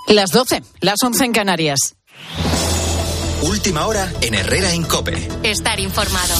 Las 12, las 11 en Canarias. Última hora en Herrera en COPE. Estar informado.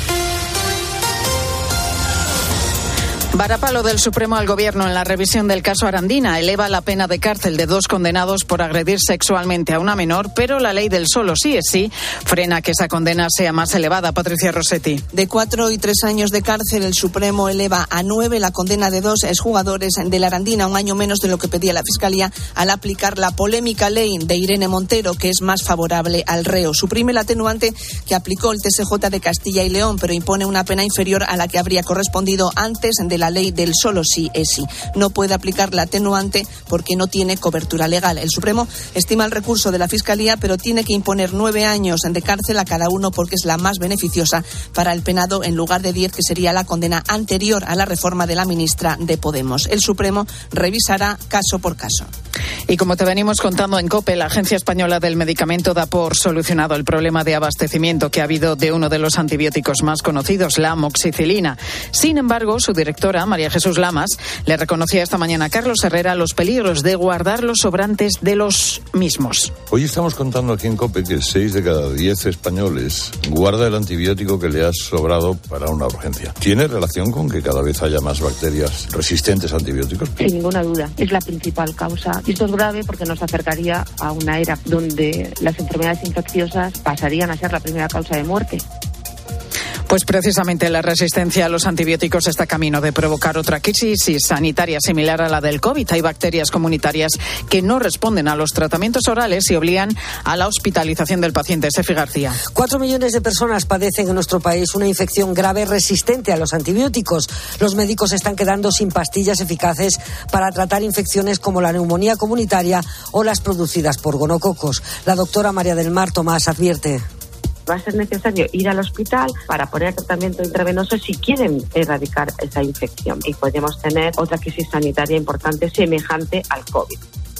Varapalo del Supremo al Gobierno en la revisión del caso Arandina. Eleva la pena de cárcel de 2 condenados por agredir sexualmente a una menor, pero la ley del solo sí es sí frena que esa condena sea más elevada. Patricia Rossetti. De 4 y 3 años de cárcel, el Supremo eleva a 9 la condena de 2 exjugadores de la Arandina, un año menos de lo que pedía la Fiscalía, al aplicar la polémica ley de Irene Montero, que es más favorable al reo. Suprime el atenuante que aplicó el TSJ de Castilla y León, pero impone una pena inferior a la que habría correspondido antes de la ley del solo sí es sí. No puede aplicar la atenuante porque no tiene cobertura legal. El Supremo estima el recurso de la Fiscalía, pero tiene que imponer 9 años de cárcel a cada uno porque es la más beneficiosa para el penado, en lugar de 10, que sería la condena anterior a la reforma de la ministra de Podemos. El Supremo revisará caso por caso. Y como te venimos contando en COPE, la Agencia Española del Medicamento da por solucionado el problema de abastecimiento que ha habido de uno de los antibióticos más conocidos, la amoxicilina. Sin embargo, su directora, María Jesús Lamas, le reconocía esta mañana a Carlos Herrera los peligros de guardar los sobrantes de los mismos. Hoy estamos contando aquí en COPE que 6 de cada 10 españoles guarda el antibiótico que le ha sobrado para una urgencia. ¿Tiene relación con que cada vez haya más bacterias resistentes a antibióticos? Sin ninguna duda, es la principal causa. Y esto es grave porque nos acercaría a una era donde las enfermedades infecciosas pasarían a ser la primera causa de muerte. Pues precisamente la resistencia a los antibióticos está camino de provocar otra crisis sanitaria similar a la del COVID. Hay bacterias comunitarias que no responden a los tratamientos orales y obligan a la hospitalización del paciente. Sefi García. 4 millones de personas padecen en nuestro país una infección grave resistente a los antibióticos. Los médicos están quedando sin pastillas eficaces para tratar infecciones como la neumonía comunitaria o las producidas por gonococos. La doctora María del Mar Tomás advierte: va a ser necesario ir al hospital para poner tratamiento intravenoso si quieren erradicar esa infección. Y podemos tener otra crisis sanitaria importante semejante al COVID.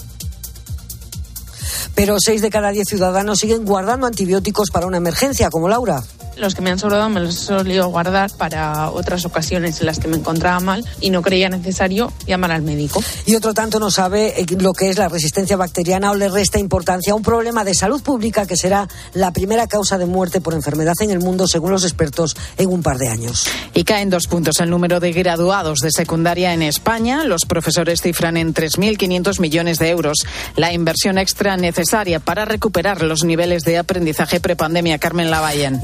Pero 6 de cada 10 ciudadanos siguen guardando antibióticos para una emergencia, como Laura. Los que me han sobrado me los he solido guardar para otras ocasiones en las que me encontraba mal y no creía necesario llamar al médico. Y otro tanto no sabe lo que es la resistencia bacteriana o le resta importancia a un problema de salud pública que será la primera causa de muerte por enfermedad en el mundo, según los expertos, en un par de años. Y caen 2 puntos el número de graduados de secundaria en España. Los profesores cifran en 3.500 millones de euros la inversión extra necesaria para recuperar los niveles de aprendizaje prepandemia. Carmen Lavallén.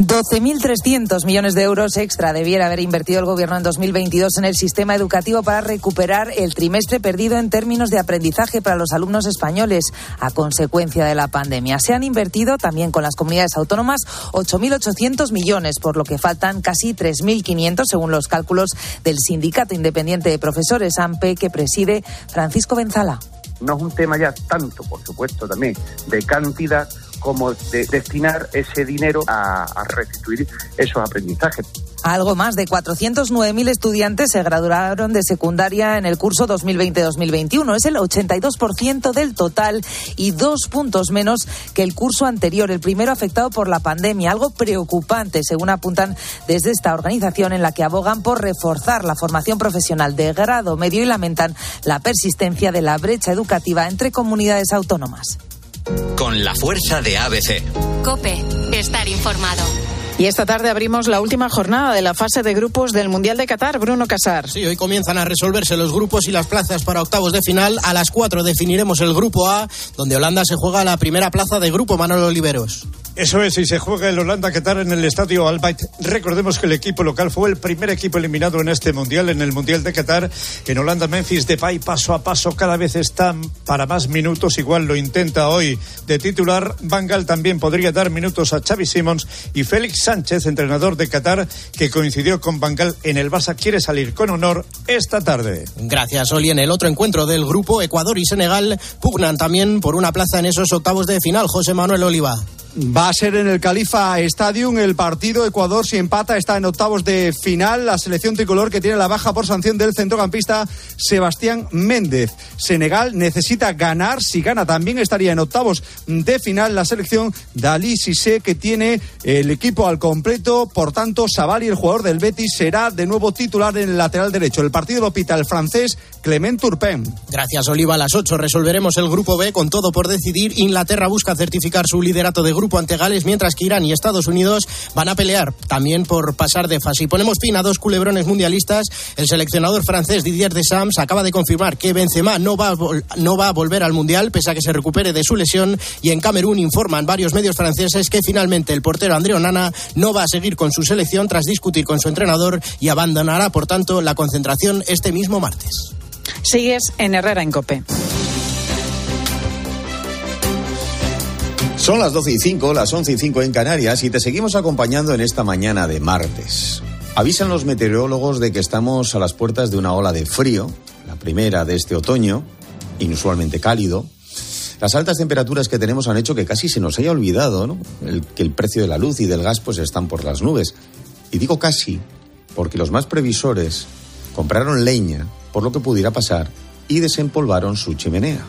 12.300 millones de euros extra debiera haber invertido el Gobierno en 2022 en el sistema educativo para recuperar el trimestre perdido en términos de aprendizaje para los alumnos españoles a consecuencia de la pandemia. Se han invertido también con las comunidades autónomas 8.800 millones, por lo que faltan casi 3.500 según los cálculos del Sindicato Independiente de Profesores, AMPE, que preside Francisco Benzala. No es un tema ya tanto, por supuesto, también de cantidad, como de destinar ese dinero a restituir esos aprendizajes. Algo más de 409.000 estudiantes se graduaron de secundaria en el curso 2020-2021. Es el 82% del total y 2 puntos menos que el curso anterior, el primero afectado por la pandemia. Algo preocupante, según apuntan desde esta organización, en la que abogan por reforzar la formación profesional de grado medio y lamentan la persistencia de la brecha educativa entre comunidades autónomas. Con la fuerza de ABC. COPE, estar informado. Y esta tarde abrimos la última jornada de la fase de grupos del Mundial de Qatar. Bruno Casar. Sí, hoy comienzan a resolverse los grupos y las plazas para octavos de final. A las 4 definiremos el grupo A, donde Holanda se juega la primera plaza de grupo. Manolo Oliveros. Eso es, y se juega el Holanda-Qatar en el estadio Al Bayt. Recordemos que el equipo local fue el primer equipo eliminado en este Mundial, en el Mundial de Qatar. En Holanda, Memphis Depay, paso a paso, cada vez está para más minutos. Igual lo intenta hoy de titular. Van Gaal también podría dar minutos a Xavi Simons. Y Félix Sánchez, entrenador de Qatar, que coincidió con Van Gaal en el Barça, quiere salir con honor esta tarde. Gracias, Oli. En el otro encuentro del grupo, Ecuador y Senegal pugnan también por una plaza en esos octavos de final. José Manuel Oliva. Va a ser en el Khalifa Stadium el partido. Ecuador, si empata, está en octavos de final. La selección tricolor, que tiene la baja por sanción del centrocampista Sebastián Méndez. Senegal necesita ganar. Si gana, también estaría en octavos de final la selección de Ali Cissé, que tiene el equipo al completo. Por tanto, Savali, el jugador del Betis, será de nuevo titular en el lateral derecho. El partido lo pita el francés Clement Turpin. Gracias, Oliva. A las 8 resolveremos el grupo B con todo por decidir. Inglaterra busca certificar su liderato de grupo ante Gales, mientras que Irán y Estados Unidos van a pelear también por pasar de fase. Y ponemos fin a dos culebrones mundialistas. El seleccionador francés Didier Deschamps acaba de confirmar que Benzema no va a volver al Mundial, pese a que se recupere de su lesión. Y en Camerún informan varios medios franceses que finalmente el portero André Onana no va a seguir con su selección tras discutir con su entrenador y abandonará, por tanto, la concentración este mismo martes. Sigues en Herrera en COPE. Son las 12:05, las 11:05 en Canarias, y te seguimos acompañando en esta mañana de martes. Avisan los meteorólogos de que estamos a las puertas de una ola de frío, la primera de este otoño, inusualmente cálido. Las altas temperaturas que tenemos han hecho que casi se nos haya olvidado, ¿no?, que el precio de la luz y del gas pues están por las nubes. Y digo casi porque los más previsores compraron leña por lo que pudiera pasar y desempolvaron su chimenea.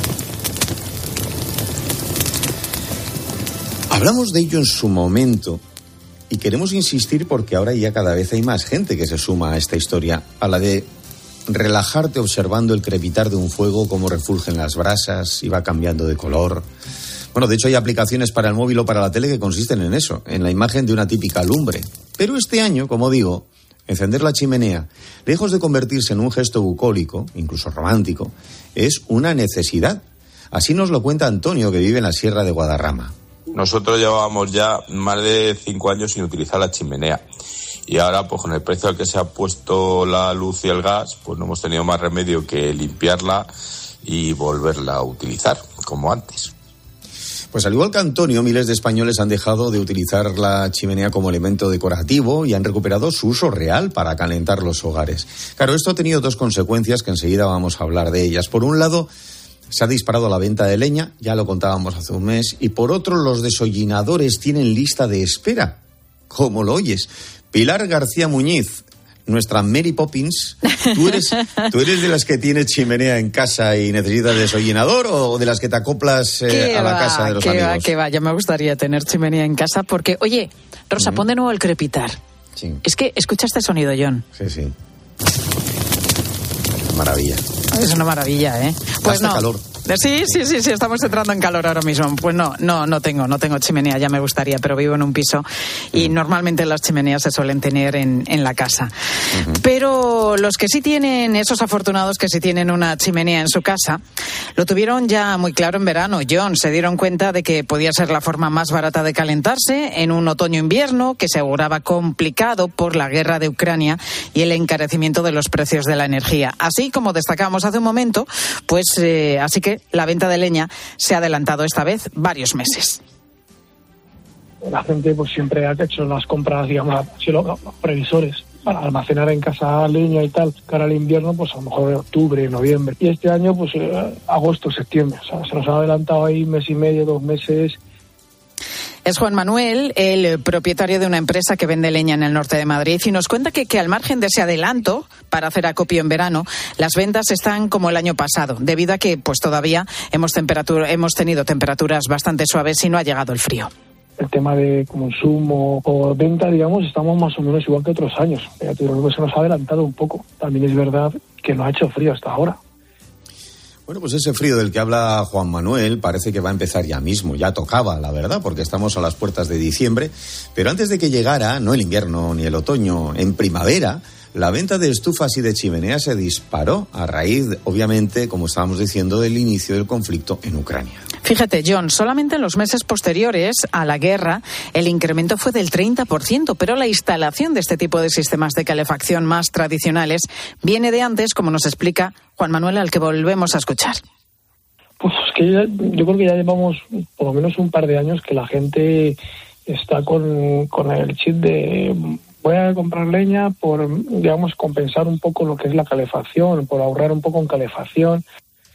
Hablamos de ello en su momento y queremos insistir porque ahora ya cada vez hay más gente que se suma a esta historia, a la de relajarte observando el crepitar de un fuego, cómo refulgen las brasas y va cambiando de color. Bueno, de hecho hay aplicaciones para el móvil o para la tele que consisten en eso, en la imagen de una típica lumbre. Pero este año, como digo, encender la chimenea, lejos de convertirse en un gesto bucólico, incluso romántico, es una necesidad. Así nos lo cuenta Antonio, que vive en la Sierra de Guadarrama. Nosotros llevábamos ya más de 5 años sin utilizar la chimenea. Y ahora, pues con el precio al que se ha puesto la luz y el gas, pues no hemos tenido más remedio que limpiarla y volverla a utilizar, como antes. Pues al igual que Antonio, miles de españoles han dejado de utilizar la chimenea como elemento decorativo y han recuperado su uso real para calentar los hogares. Claro, esto ha tenido dos consecuencias que enseguida vamos a hablar de ellas. Por un lado, se ha disparado la venta de leña, ya lo contábamos hace un mes, y por otro, los desollinadores tienen lista de espera. ¿Cómo lo oyes? Pilar García Muñiz, nuestra Mary Poppins, ¿tú eres de las que tiene chimenea en casa y necesitas desollinador o de las que te acoplas a la casa de los amigos? Que va, ya me gustaría tener chimenea en casa porque, oye, Rosa, pon de nuevo el crepitar. Sí. Es que escucha este sonido, John. Sí. Maravilla. Es una maravilla, ¿eh? Pues Hasta no. calor. Sí, estamos entrando en calor ahora mismo. Pues no tengo chimenea, ya me gustaría, pero vivo en un piso y normalmente las chimeneas se suelen tener en la casa. Uh-huh. Pero los que sí tienen, esos afortunados que sí tienen una chimenea en su casa, lo tuvieron ya muy claro en verano. John, se dieron cuenta de que podía ser la forma más barata de calentarse en un otoño-invierno que se auguraba complicado por la guerra de Ucrania y el encarecimiento de los precios de la energía. Así como destacábamos hace un momento, pues así que la venta de leña se ha adelantado esta vez varios meses. La gente pues siempre ha hecho las compras, digamos, los previsores para almacenar en casa leña y tal, cara al invierno, pues a lo mejor en octubre, noviembre. Y este año, pues agosto, septiembre. O sea, se nos ha adelantado ahí 1 mes y medio, 2 meses. Es Juan Manuel, el propietario de una empresa que vende leña en el norte de Madrid, y nos cuenta que al margen de ese adelanto para hacer acopio en verano, las ventas están como el año pasado, debido a que pues todavía hemos tenido temperaturas bastante suaves y no ha llegado el frío. El tema de consumo o venta, digamos, estamos más o menos igual que otros años. Pero se nos ha adelantado un poco. También es verdad que no ha hecho frío hasta ahora. Bueno, pues ese frío del que habla Juan Manuel parece que va a empezar ya mismo, ya tocaba, la verdad, porque estamos a las puertas de diciembre, pero antes de que llegara, no el invierno ni el otoño, en primavera, la venta de estufas y de chimeneas se disparó a raíz, obviamente, como estábamos diciendo, del inicio del conflicto en Ucrania. Fíjate, John, solamente en los meses posteriores a la guerra el incremento fue del 30%, pero la instalación de este tipo de sistemas de calefacción más tradicionales viene de antes, como nos explica Juan Manuel, al que volvemos a escuchar. Pues es que yo creo que ya llevamos por lo menos un par de años que la gente está con el chip de voy a comprar leña por, digamos, compensar un poco lo que es la calefacción, por ahorrar un poco en calefacción.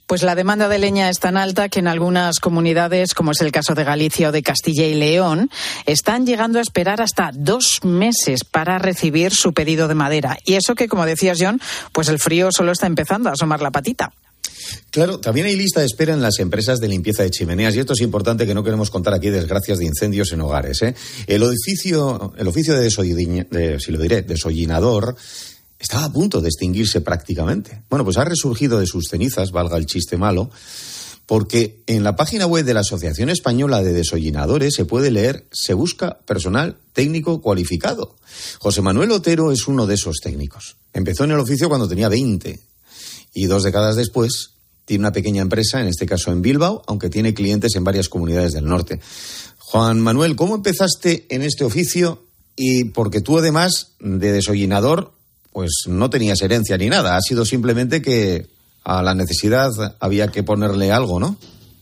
Pues la demanda de leña es tan alta que en algunas comunidades, como es el caso de Galicia o de Castilla y León, están llegando a esperar hasta 2 meses para recibir su pedido de madera. Y eso que, como decías, John, pues el frío solo está empezando a asomar la patita. Claro, también hay lista de espera en las empresas de limpieza de chimeneas y esto es importante, que no queremos contar aquí desgracias de incendios en hogares, ¿eh? El oficio de desollinador estaba a punto de extinguirse prácticamente. Bueno, pues ha resurgido de sus cenizas, valga el chiste malo, porque en la página web de la Asociación Española de Desollinadores se puede leer: se busca personal técnico cualificado. José Manuel Otero es uno de esos técnicos. Empezó en el oficio cuando tenía 20 y 2 décadas después tiene una pequeña empresa, en este caso en Bilbao, aunque tiene clientes en varias comunidades del norte. Juan Manuel, ¿cómo empezaste en este oficio? Y porque tú, además de desollinador, pues no tenías herencia ni nada, ha sido simplemente que a la necesidad había que ponerle algo, ¿no?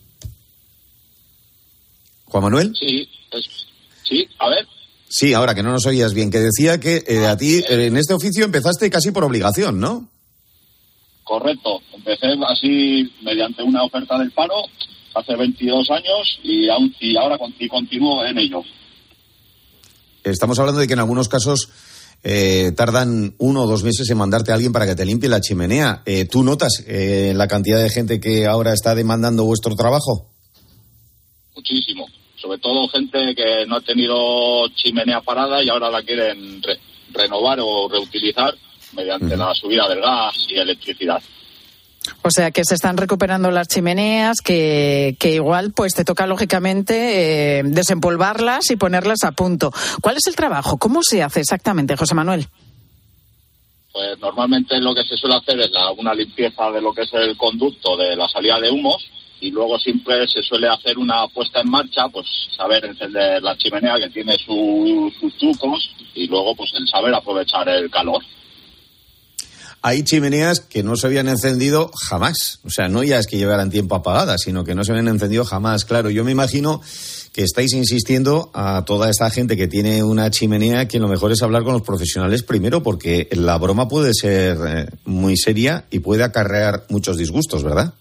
¿Juan Manuel? Sí, a ver. Sí, ahora que no nos oías bien, que decía que a ti en este oficio empezaste casi por obligación, ¿no? Correcto, empecé así mediante una oferta del paro hace 22 años y ahora continúo en ello. Estamos hablando de que en algunos casos tardan 1 o 2 meses en mandarte a alguien para que te limpie la chimenea. ¿Tú notas la cantidad de gente que ahora está demandando vuestro trabajo? Muchísimo, sobre todo gente que no ha tenido chimenea parada y ahora la quieren renovar o reutilizar mediante la subida del gas y electricidad. O sea, que se están recuperando las chimeneas, que igual pues te toca lógicamente desempolvarlas y ponerlas a punto. ¿Cuál es el trabajo? ¿Cómo se hace exactamente, José Manuel? Pues normalmente lo que se suele hacer es una limpieza de lo que es el conducto de la salida de humos y luego siempre se suele hacer una puesta en marcha, pues saber encender la chimenea, que tiene sus trucos, y luego pues el saber aprovechar el calor. Hay chimeneas que no se habían encendido jamás. O sea, no ya es que llevaran tiempo apagadas, sino que no se habían encendido jamás. Claro, yo me imagino que estáis insistiendo a toda esta gente que tiene una chimenea que lo mejor es hablar con los profesionales primero, porque la broma puede ser muy seria y puede acarrear muchos disgustos, ¿verdad?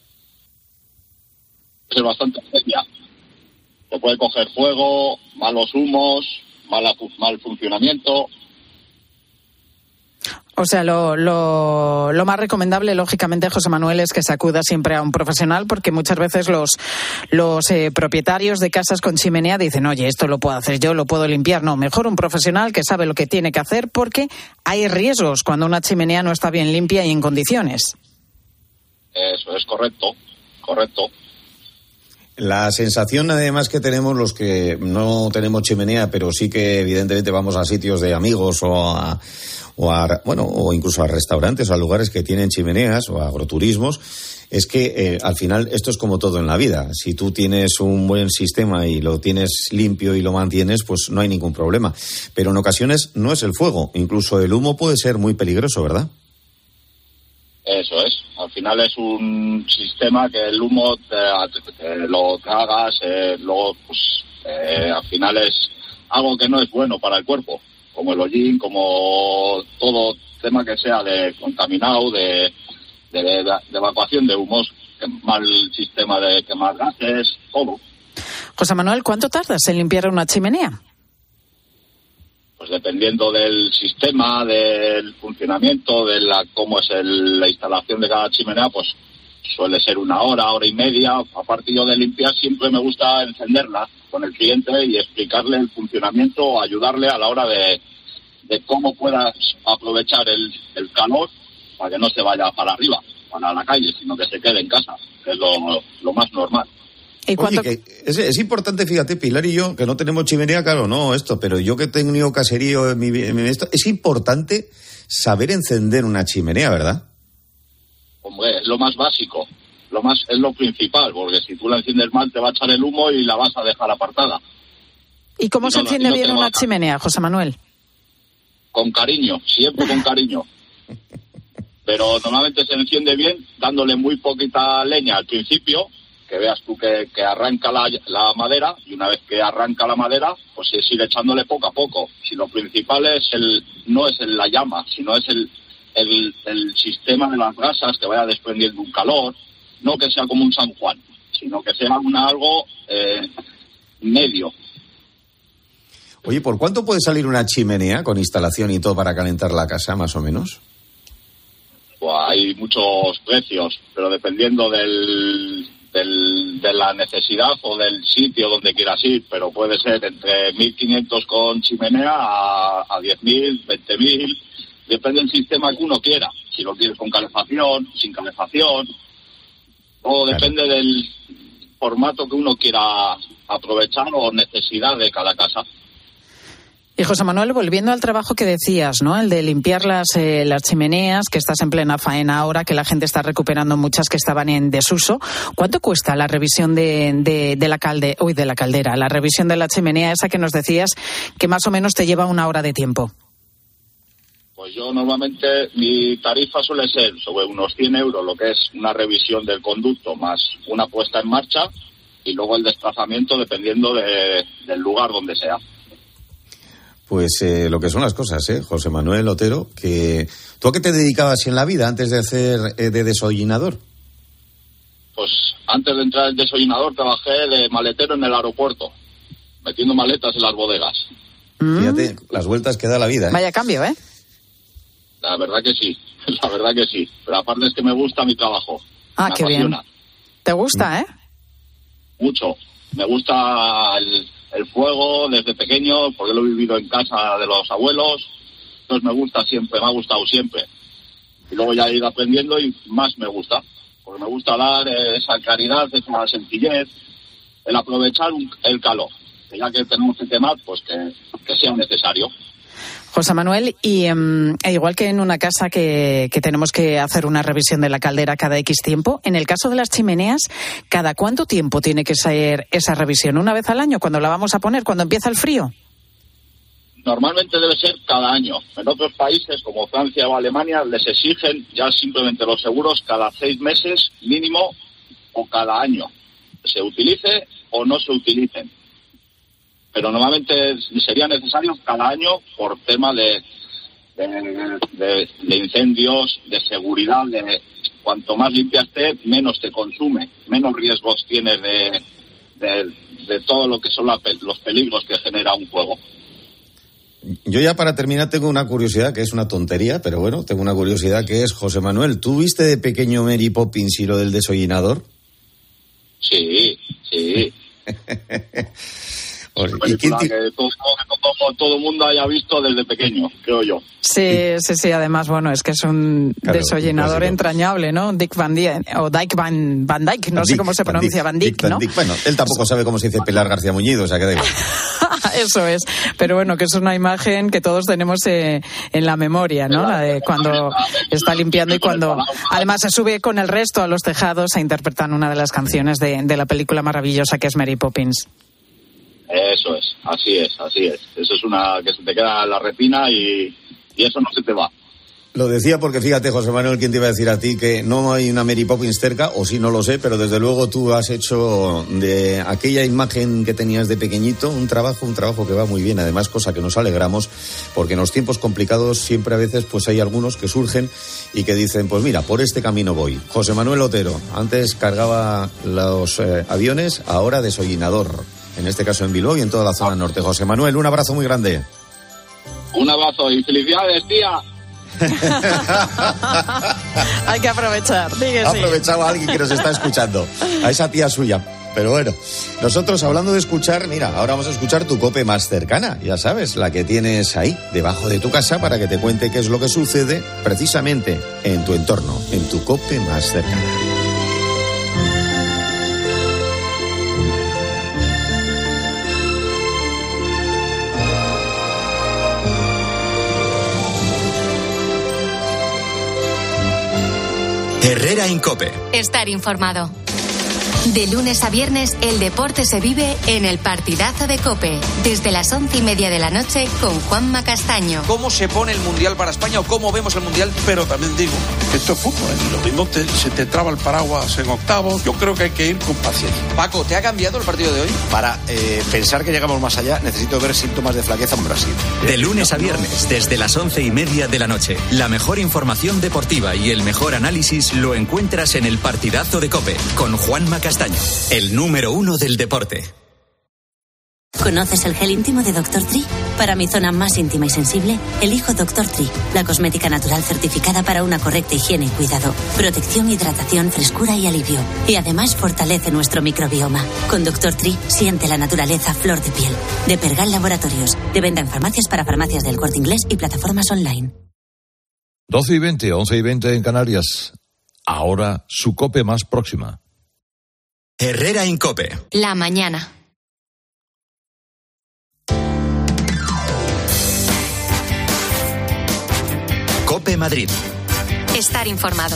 Es bastante seria. Se puede coger fuego, malos humos, mal funcionamiento. O sea, lo más recomendable, lógicamente, José Manuel, es que se acuda siempre a un profesional, porque muchas veces los propietarios de casas con chimenea dicen: oye, esto lo puedo hacer yo, lo puedo limpiar. No, mejor un profesional que sabe lo que tiene que hacer, porque hay riesgos cuando una chimenea no está bien limpia y en condiciones. Eso es correcto. La sensación, además, que tenemos los que no tenemos chimenea, pero sí que evidentemente vamos a sitios de amigos o incluso a restaurantes o a lugares que tienen chimeneas o a agroturismos, es que al final esto es como todo en la vida. Si tú tienes un buen sistema y lo tienes limpio y lo mantienes, pues no hay ningún problema. Pero en ocasiones no es el fuego, incluso el humo puede ser muy peligroso, ¿verdad? Eso es. Al final es un sistema que el humo lo tragas, luego pues al final es algo que no es bueno para el cuerpo, como el hollín, como todo tema que sea de contaminado, de evacuación de humos, mal sistema de quemar gases, todo. José Manuel, ¿cuánto tardas en limpiar una chimenea? Pues dependiendo del sistema, del funcionamiento, de cómo es la instalación de cada chimenea, pues suele ser 1 hora, 1 hora y media. Aparte yo de limpiar, siempre me gusta encenderla con el cliente y explicarle el funcionamiento, ayudarle a la hora de cómo puedas aprovechar el calor para que no se vaya para arriba, para la calle, sino que se quede en casa, que es lo más normal. Oye, que es importante, fíjate, Pilar y yo, que no tenemos chimenea, claro, no esto, pero yo que he tenido caserío es importante saber encender una chimenea, ¿verdad? Hombre, es lo más básico, es lo principal, porque si tú la enciendes mal te va a echar el humo y la vas a dejar apartada. ¿Y cómo se enciende bien una chimenea, José Manuel? Con cariño, siempre con cariño. Pero normalmente se enciende bien dándole muy poquita leña al principio, que veas tú que arranca la madera, y una vez que arranca la madera, pues se sigue echándole poco a poco. Si lo principal no es la llama, sino es el sistema de las brasas, que vaya desprendiendo un calor, no que sea como un San Juan, sino que sea algo medio. Oye, ¿por cuánto puede salir una chimenea con instalación y todo para calentar la casa, más o menos? Pues hay muchos precios, pero dependiendo de la necesidad o del sitio donde quieras ir, pero puede ser entre 1.500 con chimenea a 10.000, 20.000, depende del sistema que uno quiera, si lo quieres con calefacción, sin calefacción, todo depende del formato que uno quiera aprovechar o necesidad de cada casa. Y José Manuel, volviendo al trabajo que decías, ¿no? El de limpiar las chimeneas, que estás en plena faena ahora, que la gente está recuperando muchas que estaban en desuso. ¿Cuánto cuesta la revisión de la caldera, la revisión de la chimenea esa que nos decías que más o menos te lleva 1 hora de tiempo? Pues yo normalmente mi tarifa suele ser sobre unos 100 euros, lo que es una revisión del conducto más una puesta en marcha y luego el desplazamiento dependiendo del lugar donde sea. Pues lo que son las cosas, José Manuel Otero, que ¿tú a qué te dedicabas en la vida antes de hacer de desollinador? Pues antes de entrar en desollinador trabajé de maletero en el aeropuerto, metiendo maletas en las bodegas. Fíjate, las vueltas que da la vida, Vaya cambio, ¿eh? La verdad que sí. Pero aparte es que me gusta mi trabajo. Ah, me qué apasiona. bien. ¿Te gusta, Mucho. Me gusta el fuego desde pequeño, porque lo he vivido en casa de los abuelos. Entonces me ha gustado siempre. Y luego ya he ido aprendiendo y más me gusta. Porque me gusta dar esa claridad, esa sencillez, el aprovechar el calor. Que ya que tenemos que quemar, pues que sea necesario. José Manuel, y igual que en una casa que tenemos que hacer una revisión de la caldera cada X tiempo, en el caso de las chimeneas, ¿cada cuánto tiempo tiene que ser esa revisión? ¿Una vez al año, cuando la vamos a poner, cuando empieza el frío? Normalmente debe ser cada año. En otros países como Francia o Alemania les exigen ya simplemente los seguros cada 6 meses mínimo o cada año. Se utilice o no se utilicen. Pero normalmente sería necesario cada año por tema de incendios, de seguridad, cuanto más limpia esté, menos te consume, menos riesgos tienes de todo lo que son los peligros que genera un fuego. Yo ya para terminar tengo una curiosidad que es una tontería, pero bueno, tengo una curiosidad que es, José Manuel, ¿tú viste de pequeño Mary Poppins y lo del desollinador? Sí. ¿Y quién que todo el mundo haya visto desde pequeño, creo yo. Sí, además, bueno, es que es un desollinador entrañable, ¿no? Dick Van Dyke, o Dyke Van Dyke, no sé cómo se pronuncia, Van Dyke, ¿no? Bueno, él tampoco sabe cómo se dice Pilar García Muñiz, o sea que da igual. Eso es, pero bueno, que es una imagen que todos tenemos en la memoria, ¿no? La de cuando está limpiando y cuando además se sube con el resto a los tejados a interpretar una de las canciones de la película maravillosa que es Mary Poppins. Eso es, así es. Eso es una que se te queda en la retina y eso no se te va. Lo decía porque fíjate, José Manuel, ¿quién te iba a decir a ti que no hay una Mary Poppins cerca? O sí, no lo sé, pero desde luego tú has hecho de aquella imagen que tenías de pequeñito un trabajo que va muy bien. Además, cosa que nos alegramos, porque en los tiempos complicados siempre a veces pues hay algunos que surgen y que dicen, pues mira, por este camino voy. José Manuel Otero, antes cargaba los aviones, ahora desollinador. En este caso en Bilbao y en toda la zona norte. José Manuel, un abrazo muy grande. Un abrazo y felicidades, tía. Hay que aprovechar. Ha aprovechado a alguien que nos está escuchando, a esa tía suya. Pero bueno, nosotros hablando de escuchar, mira, ahora vamos a escuchar tu COPE más cercana, ya sabes, la que tienes ahí, debajo de tu casa, para que te cuente qué es lo que sucede precisamente en tu entorno, en tu COPE más cercana. Herrera en COPE. Estar informado. De lunes a viernes, el deporte se vive en el partidazo de COPE. Desde las 11:30 de la noche con Juanma Castaño. ¿Cómo se pone el Mundial para España o cómo vemos el Mundial? Pero también digo, esto es fútbol. Lo mismo se te traba el paraguas en octavos. Yo creo que hay que ir con paciencia. Paco, ¿te ha cambiado el partido de hoy? Para pensar que llegamos más allá, necesito ver síntomas de flaqueza en Brasil. De lunes a viernes, desde las 11:30 de la noche. La mejor información deportiva y el mejor análisis lo encuentras en el partidazo de COPE con Juanma Castaño, el número 1 del deporte. ¿Conoces el gel íntimo de Dr. Tree? Para mi zona más íntima y sensible, elijo Dr. Tree, la cosmética natural certificada para una correcta higiene y cuidado. Protección, hidratación, frescura y alivio. Y además fortalece nuestro microbioma. Con Dr. Tree, siente la naturaleza flor de piel. De Pergal Laboratorios. De venta en farmacias para farmacias del Corte Inglés y plataformas online. 12:20, 11:20 en Canarias. Ahora su COPE más próxima. Herrera Incope. La mañana. COPE Madrid. Estar informado.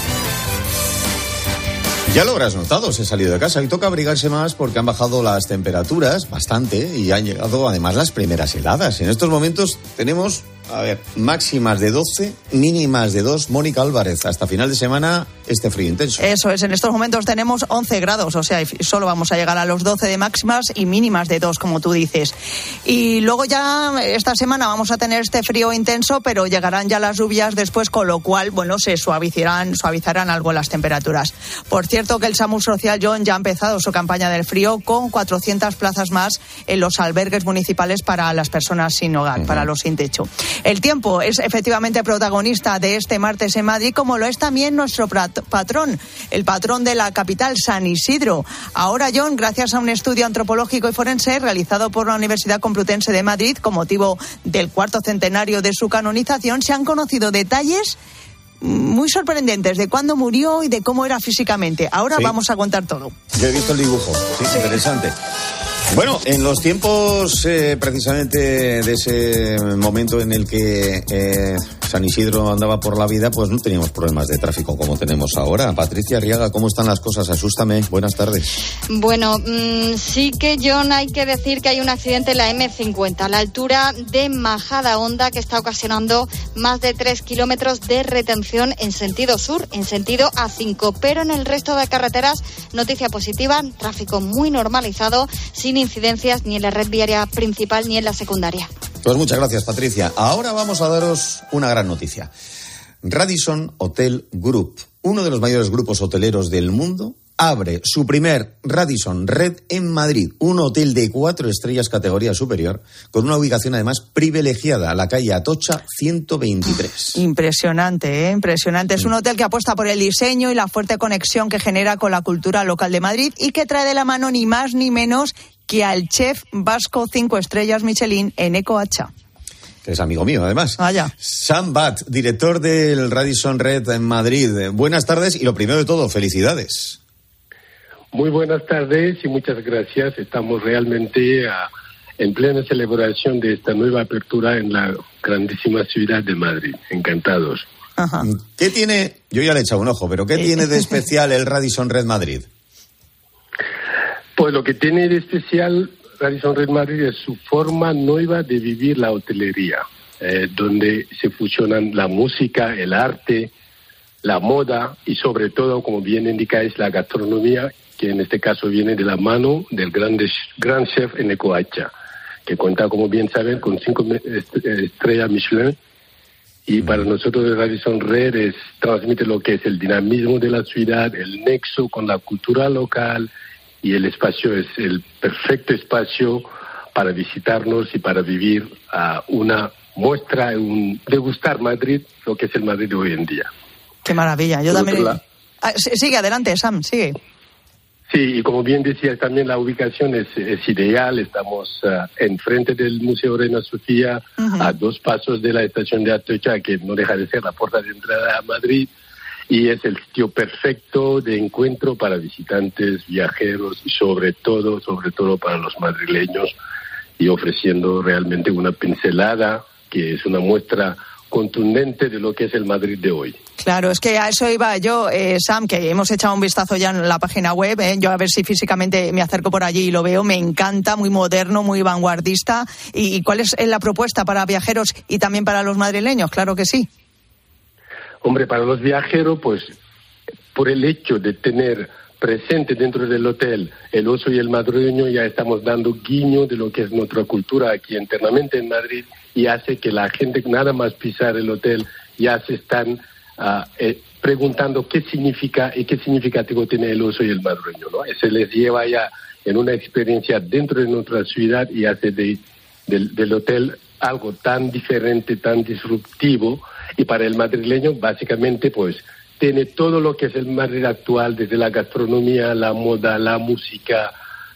Ya lo habrás notado, se ha salido de casa y toca abrigarse más porque han bajado las temperaturas bastante y han llegado además las primeras heladas. En estos momentos tenemos, máximas de 12, mínimas de 2. Mónica Álvarez, hasta final de semana este frío intenso. Eso es, en estos momentos tenemos 11 grados, o sea, solo vamos a llegar a los 12 de máximas y mínimas de 2, como tú dices. Y luego ya esta semana vamos a tener este frío intenso, pero llegarán ya las lluvias después, con lo cual, bueno, se suavizarán algo las temperaturas. Por cierto, que el SAMUR Social John ya ha empezado su campaña del frío con 400 plazas más en los albergues municipales para las personas sin hogar, para los sin techo. El tiempo es efectivamente protagonista de este martes en Madrid, como lo es también nuestro patrón, el patrón de la capital, San Isidro. Ahora, John, gracias a un estudio antropológico y forense realizado por la Universidad Complutense de Madrid con motivo del 4º centenario de su canonización, se han conocido detalles muy sorprendentes de cuándo murió y de cómo era físicamente. Ahora vamos a contar todo. Yo he visto el dibujo, sí. Interesante. Bueno, en los tiempos precisamente de ese momento en el que San Isidro andaba por la vida, pues no teníamos problemas de tráfico como tenemos ahora. Patricia Arriaga, ¿cómo están las cosas? Asústame. Buenas tardes. Bueno, sí que, John, hay que decir que hay un accidente en la M50 a la altura de Majadahonda que está ocasionando más de 3 kilómetros de retención en sentido sur, en sentido A5. Pero en el resto de carreteras, noticia positiva, tráfico muy normalizado, sin incidencias ni en la red viaria principal ni en la secundaria. Pues muchas gracias, Patricia. Ahora vamos a daros una gran noticia. Radisson Hotel Group, uno de los mayores grupos hoteleros del mundo, abre su primer Radisson Red en Madrid, un hotel de 4 estrellas categoría superior, con una ubicación además privilegiada, a la calle Atocha 123. Impresionante, impresionante. Es un hotel que apuesta por el diseño y la fuerte conexión que genera con la cultura local de Madrid y que trae de la mano ni más ni menos que al chef vasco 5 estrellas Michelin, Eneko Hacha. Que es amigo mío, además. Vaya. Sam Bat, director del Radisson Red en Madrid. Buenas tardes y lo primero de todo, felicidades. Muy buenas tardes y muchas gracias. Estamos realmente en plena celebración de esta nueva apertura en la grandísima ciudad de Madrid. Encantados. Ajá. ¿Qué tiene, yo ya le he echado un ojo, pero qué tiene de especial el Radisson Red Madrid? Pues lo que tiene de especial Radisson Red Madrid es su forma nueva de vivir la hotelería, donde se fusionan la música, el arte, la moda y sobre todo, como bien indicáis, la gastronomía, que en este caso viene de la mano del gran chef Eneko Hacha, que cuenta, como bien saben, con 5 estrellas Michelin. Y para nosotros el Radisson Red transmite lo que es el dinamismo de la ciudad, el nexo con la cultura local, y el espacio es el perfecto espacio para visitarnos y para vivir una muestra, degustar Madrid, lo que es el Madrid de hoy en día. Qué maravilla. Yo también. Sigue adelante, Sam, sigue. Sí, y como bien decía, también la ubicación es ideal. Estamos enfrente del Museo Reina Sofía, a 2 pasos de la estación de Atocha, que no deja de ser la puerta de entrada a Madrid. Y es el sitio perfecto de encuentro para visitantes, viajeros y sobre todo para los madrileños, y ofreciendo realmente una pincelada que es una muestra contundente de lo que es el Madrid de hoy. Claro, es que a eso iba yo, Sam, que hemos echado un vistazo ya en la página web, yo a ver si físicamente me acerco por allí y lo veo, me encanta, muy moderno, muy vanguardista. ¿Y cuál es la propuesta para viajeros y también para los madrileños? Claro que sí. Hombre, para los viajeros, pues, por el hecho de tener presente dentro del hotel el oso y el madrileño, ya estamos dando guiño de lo que es nuestra cultura aquí internamente en Madrid, y hace que la gente nada más pisar el hotel ya se están preguntando qué significa y qué significativo tiene el oso y el madrileño, ¿no? Se les lleva ya en una experiencia dentro de nuestra ciudad y hace del hotel algo tan diferente, tan disruptivo, y para el madrileño básicamente pues tiene todo lo que es el Madrid actual, desde la gastronomía, la moda, la música,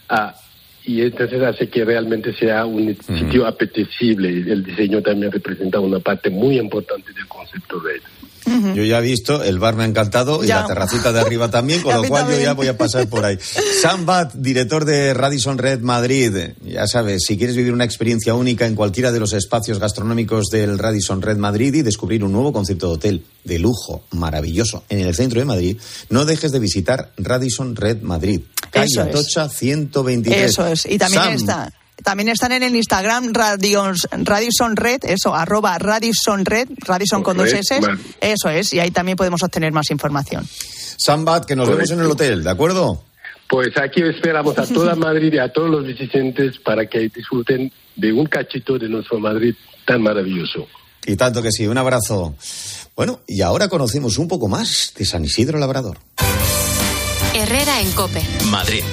y entonces hace que realmente sea un sitio apetecible. El diseño también representa una parte muy importante del concepto de él. Yo ya he visto, el bar me ha encantado y la terracita de arriba también, con lo cual yo ya voy a pasar por ahí. Sam Bat, director de Radisson Red Madrid. Ya sabes, si quieres vivir una experiencia única en cualquiera de los espacios gastronómicos del Radisson Red Madrid y descubrir un nuevo concepto de hotel de lujo, maravilloso, en el centro de Madrid, no dejes de visitar Radisson Red Madrid. Calle Atocha 123. Eso es, y también están en el Instagram Radisson Red, @Radisson Red, Radisson con 2 S, eso es, y ahí también podemos obtener más información. Sam Bat, que nos vemos en el hotel, ¿de acuerdo? Pues aquí esperamos a toda Madrid y a todos los visitantes para que disfruten de un cachito de nuestro Madrid tan maravilloso. Y tanto que sí, un abrazo. Bueno, y ahora conocemos un poco más de San Isidro Labrador. Herrera en COPE. Madrid.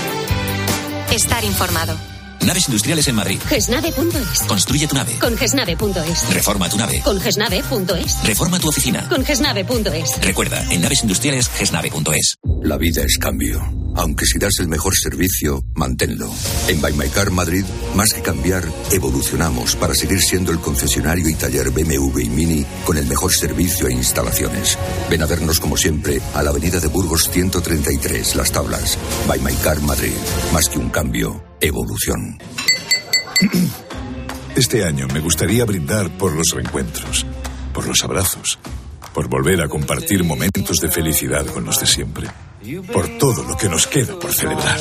Estar informado. Naves industriales en Madrid. Gesnave.es. Construye tu nave. Con Gesnave.es. Reforma tu nave. Con Gesnave.es. Reforma tu oficina. Con Gesnave.es. Recuerda, en naves industriales, Gesnave.es. La vida es cambio. Aunque si das el mejor servicio, manténlo. En Buy My Car Madrid, más que cambiar, evolucionamos para seguir siendo el concesionario y taller BMW y Mini con el mejor servicio e instalaciones. Ven a vernos como siempre a la avenida de Burgos 133, Las Tablas. Buy My Car Madrid. Más que un cambio, evolución. Este año me gustaría brindar por los reencuentros, por los abrazos, por volver a compartir momentos de felicidad con los de siempre, por todo lo que nos queda por celebrar.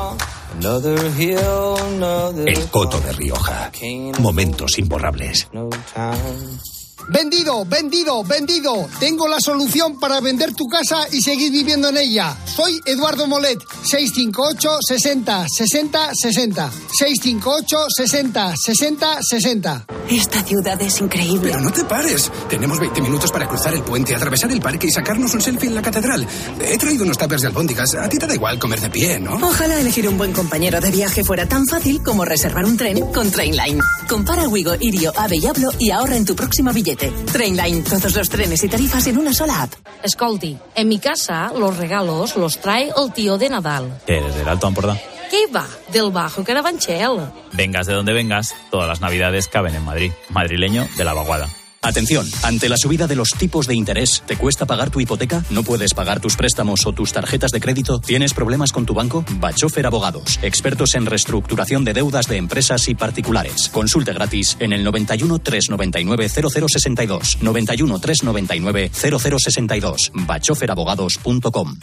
El Coto de Rioja. Momentos imborrables. Vendido, vendido, vendido. Tengo la solución para vender tu casa y seguir viviendo en ella. Soy Eduardo Molet, 658 60 60 60. 658 60 60 60. Esta ciudad es increíble. Pero no te pares. Tenemos 20 minutos para cruzar el puente, atravesar el parque y sacarnos un selfie en la catedral. He traído unos tuppers de albóndigas. A ti te da igual comer de pie, ¿no? Ojalá elegir un buen compañero de viaje fuera tan fácil como reservar un tren con Trainline. Compara Wigo, Irio, Ave y Ablo y ahorra en tu próxima billete. Trainline, todos los trenes y tarifas en una sola app. Escolti, en mi casa los regalos los trae el tío de Nadal. ¿Qué, desde el Alto Ampurdá? ¿Qué va? Del Bajo Carabanchel. Vengas de donde vengas, todas las navidades caben en Madrid. Madrileño de la vaguada. Atención, ante la subida de los tipos de interés, ¿te cuesta pagar tu hipoteca? ¿No puedes pagar tus préstamos o tus tarjetas de crédito? ¿Tienes problemas con tu banco? Bachofer Abogados, expertos en reestructuración de deudas de empresas y particulares. Consulte gratis en el 91 399 0062. 91 399 0062. bachoferabogados.com.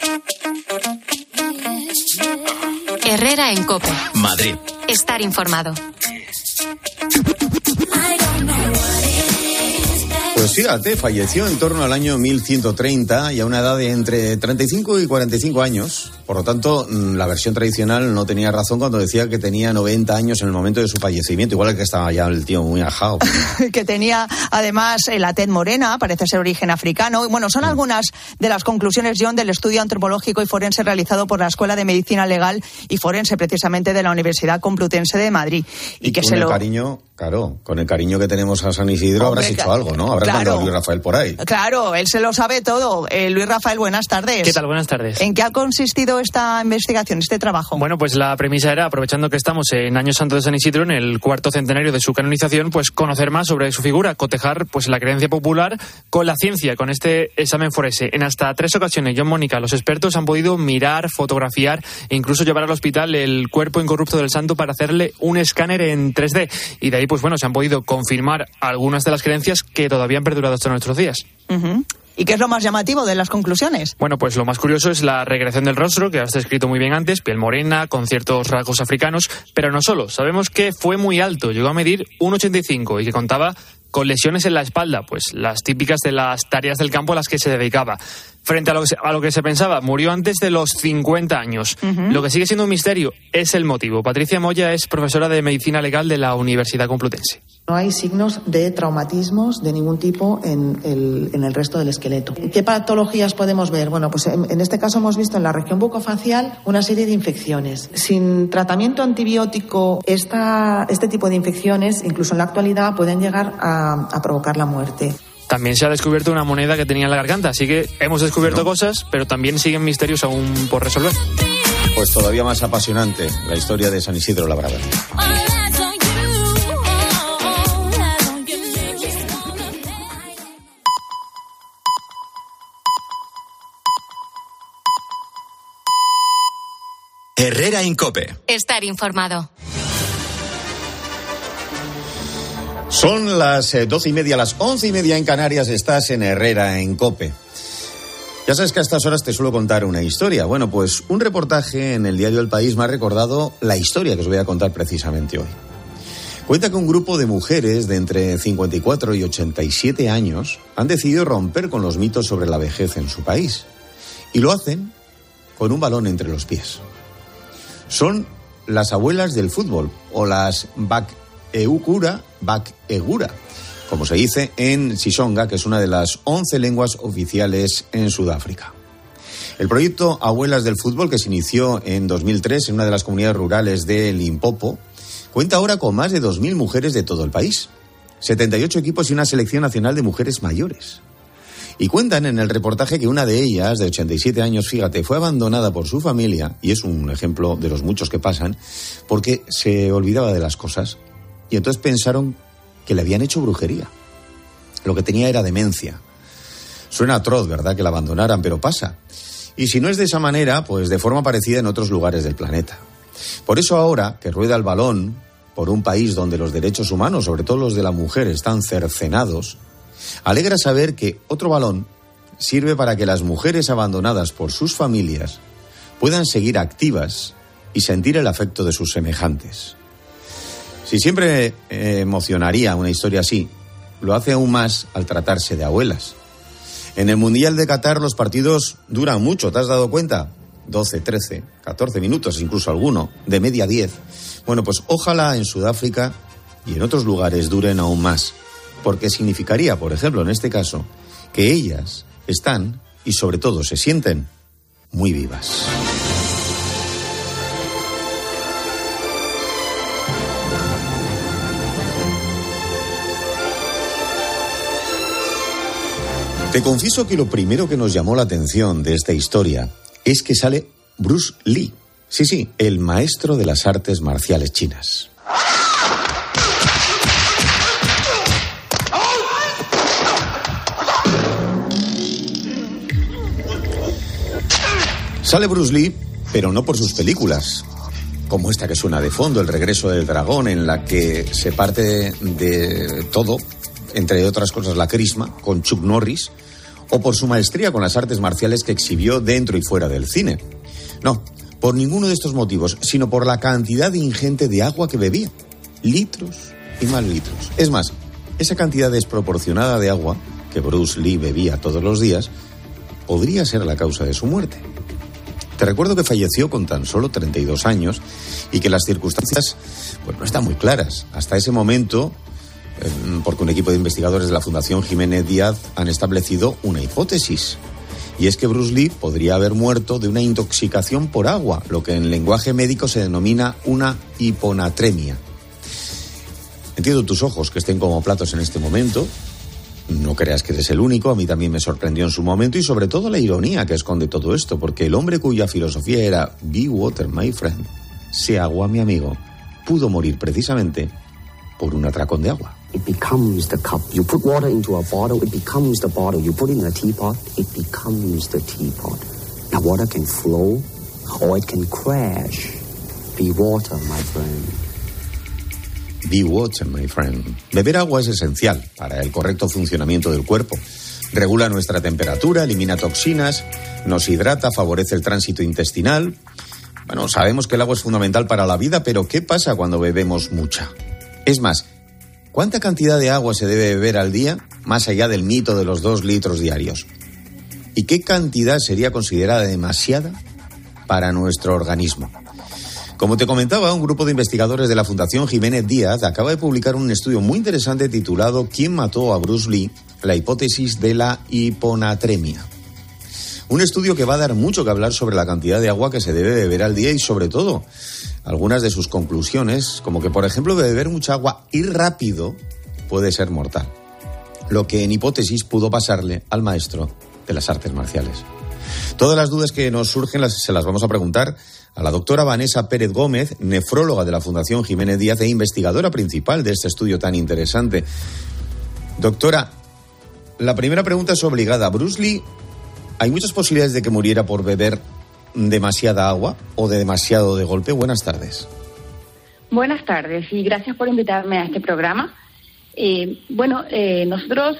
Herrera en COPE. Madrid. Estar informado. Pues fíjate, falleció en torno al año 1130 y a una edad de entre 35 y 45 años. Por lo tanto, la versión tradicional no tenía razón cuando decía que tenía 90 años en el momento de su fallecimiento. Igual que estaba ya el tío muy ajado. Que tenía, además, la tez morena, parece ser origen africano. Y bueno, son algunas de las conclusiones, John, del estudio antropológico y forense realizado por la Escuela de Medicina Legal y Forense, precisamente de la Universidad Complutense de Madrid. Y que con el cariño, claro, con el cariño que tenemos a San Isidro, habrás hecho algo, ¿no? Habrás mandado a Luis Rafael por ahí. Claro, él se lo sabe todo. Luis Rafael, buenas tardes. ¿Qué tal? Buenas tardes. ¿En qué ha consistido planteó esta investigación, este trabajo? Bueno, pues la premisa era, aprovechando que estamos en Año Santo de San Isidro, en el cuarto centenario de su canonización, pues conocer más sobre su figura, cotejar pues la creencia popular con la ciencia, con este examen forense. En hasta 3 ocasiones, John, Mónica, los expertos han podido mirar, fotografiar e incluso llevar al hospital el cuerpo incorrupto del santo para hacerle un escáner en 3D. Y de ahí, pues bueno, se han podido confirmar algunas de las creencias que todavía han perdurado hasta nuestros días. Uh-huh. ¿Y qué es lo más llamativo de las conclusiones? Bueno, pues lo más curioso es la recreación del rostro, que has descrito muy bien antes, piel morena, con ciertos rasgos africanos, pero no solo. Sabemos que fue muy alto, llegó a medir 1,85 y que contaba con lesiones en la espalda, pues las típicas de las tareas del campo a las que se dedicaba. Frente a lo que se pensaba, murió antes de los 50 años. Uh-huh. Lo que sigue siendo un misterio es el motivo. Patricia Moya es profesora de Medicina Legal de la Universidad Complutense. No hay signos de traumatismos de ningún tipo en el resto del esqueleto. ¿Qué patologías podemos ver? Bueno, pues en este caso hemos visto en la región bucofacial una serie de infecciones. Sin tratamiento antibiótico, este tipo de infecciones, incluso en la actualidad, pueden llegar a provocar la muerte. También se ha descubierto una moneda que tenía en la garganta, así que hemos descubierto cosas, pero también siguen misterios aún por resolver. Pues todavía más apasionante la historia de San Isidro Labrador. Herrera en COPE. Estar informado. Son las 12:30, las 11:30 en Canarias. Estás en Herrera en COPE. Ya sabes que a estas horas te suelo contar una historia. Bueno, pues un reportaje en el diario El País me ha recordado la historia que os voy a contar precisamente hoy. Cuenta que un grupo de mujeres de entre 54 y 87 años han decidido romper con los mitos sobre la vejez en su país. Y lo hacen con un balón entre los pies. Son las abuelas del fútbol, o las Bakegura, como se dice en Sisonga, que es una de las 11 lenguas oficiales en Sudáfrica. El proyecto Abuelas del Fútbol, que se inició en 2003 en una de las comunidades rurales de Limpopo, cuenta ahora con más de 2.000 mujeres de todo el país, 78 equipos y una selección nacional de mujeres mayores. Y cuentan en el reportaje que una de ellas, de 87 años, fíjate, fue abandonada por su familia, y es un ejemplo de los muchos que pasan, porque se olvidaba de las cosas, y entonces pensaron que le habían hecho brujería. Lo que tenía era demencia. Suena atroz, ¿verdad?, que la abandonaran, pero pasa. Y si no es de esa manera, pues de forma parecida en otros lugares del planeta. Por eso ahora, que rueda el balón por un país donde los derechos humanos, sobre todo los de la mujer, están cercenados, alegra saber que otro balón sirve para que las mujeres abandonadas por sus familias puedan seguir activas y sentir el afecto de sus semejantes. Si siempre emocionaría una historia así, lo hace aún más al tratarse de abuelas. En el Mundial de Qatar los partidos duran mucho, ¿te has dado cuenta? 12, 13, 14 minutos, incluso alguno, de media 10. Bueno, pues ojalá en Sudáfrica y en otros lugares duren aún más, porque significaría, por ejemplo, en este caso, que ellas están, y sobre todo se sienten, muy vivas. Te confieso que lo primero que nos llamó la atención de esta historia es que sale Bruce Lee. Sí, el maestro de las artes marciales chinas. Sale Bruce Lee, pero no por sus películas, como esta que suena de fondo, El regreso del dragón, en la que se parte de todo, entre otras cosas la crisma, con Chuck Norris, o por su maestría con las artes marciales que exhibió dentro y fuera del cine. No, por ninguno de estos motivos, sino por la cantidad ingente de agua que bebía. Litros y más litros. Es más, esa cantidad desproporcionada de agua que Bruce Lee bebía todos los días podría ser la causa de su muerte. Te recuerdo que falleció con tan solo 32 años y que las circunstancias pues no están muy claras. Hasta ese momento, porque un equipo de investigadores de la Fundación Jiménez Díaz han establecido una hipótesis. Y es que Bruce Lee podría haber muerto de una intoxicación por agua, lo que en lenguaje médico se denomina una hiponatremia. Entiendo tus ojos que estén como platos en este momento, No creas que eres el único, a mí también me sorprendió en su momento y sobre todo la ironía que esconde todo esto, porque el hombre cuya filosofía era "Be water, my friend", sea agua, mi amigo, pudo morir precisamente por un atracón de agua. It becomes the cup. You put water into a bottle, it becomes the bottle. You put it in a teapot, it becomes the teapot. Now water can flow or it can crash. Be water, my friend. Be water, my friend. Beber agua es esencial para el correcto funcionamiento del cuerpo. Regula nuestra temperatura, elimina toxinas, nos hidrata, favorece el tránsito intestinal. Bueno, sabemos que el agua es fundamental para la vida, pero ¿qué pasa cuando bebemos mucha? Es más, ¿cuánta cantidad de agua se debe beber al día, más allá del mito de los 2 litros diarios? ¿Y qué cantidad sería considerada demasiada para nuestro organismo? Como te comentaba, un grupo de investigadores de la Fundación Jiménez Díaz acaba de publicar un estudio muy interesante titulado ¿Quién mató a Bruce Lee? La hipótesis de la hiponatremia. Un estudio que va a dar mucho que hablar sobre la cantidad de agua que se debe beber al día y, sobre todo, algunas de sus conclusiones, como que, por ejemplo, beber mucha agua y rápido puede ser mortal. Lo que en hipótesis pudo pasarle al maestro de las artes marciales. Todas las dudas que nos surgen se las vamos a preguntar a la doctora Vanessa Pérez Gómez, nefróloga de la Fundación Jiménez Díaz e investigadora principal de este estudio tan interesante. Doctora, la primera pregunta es obligada. Bruce Lee, ¿hay muchas posibilidades de que muriera por beber demasiada agua o de demasiado de golpe? Buenas tardes. Buenas tardes y gracias por invitarme a este programa. Nosotros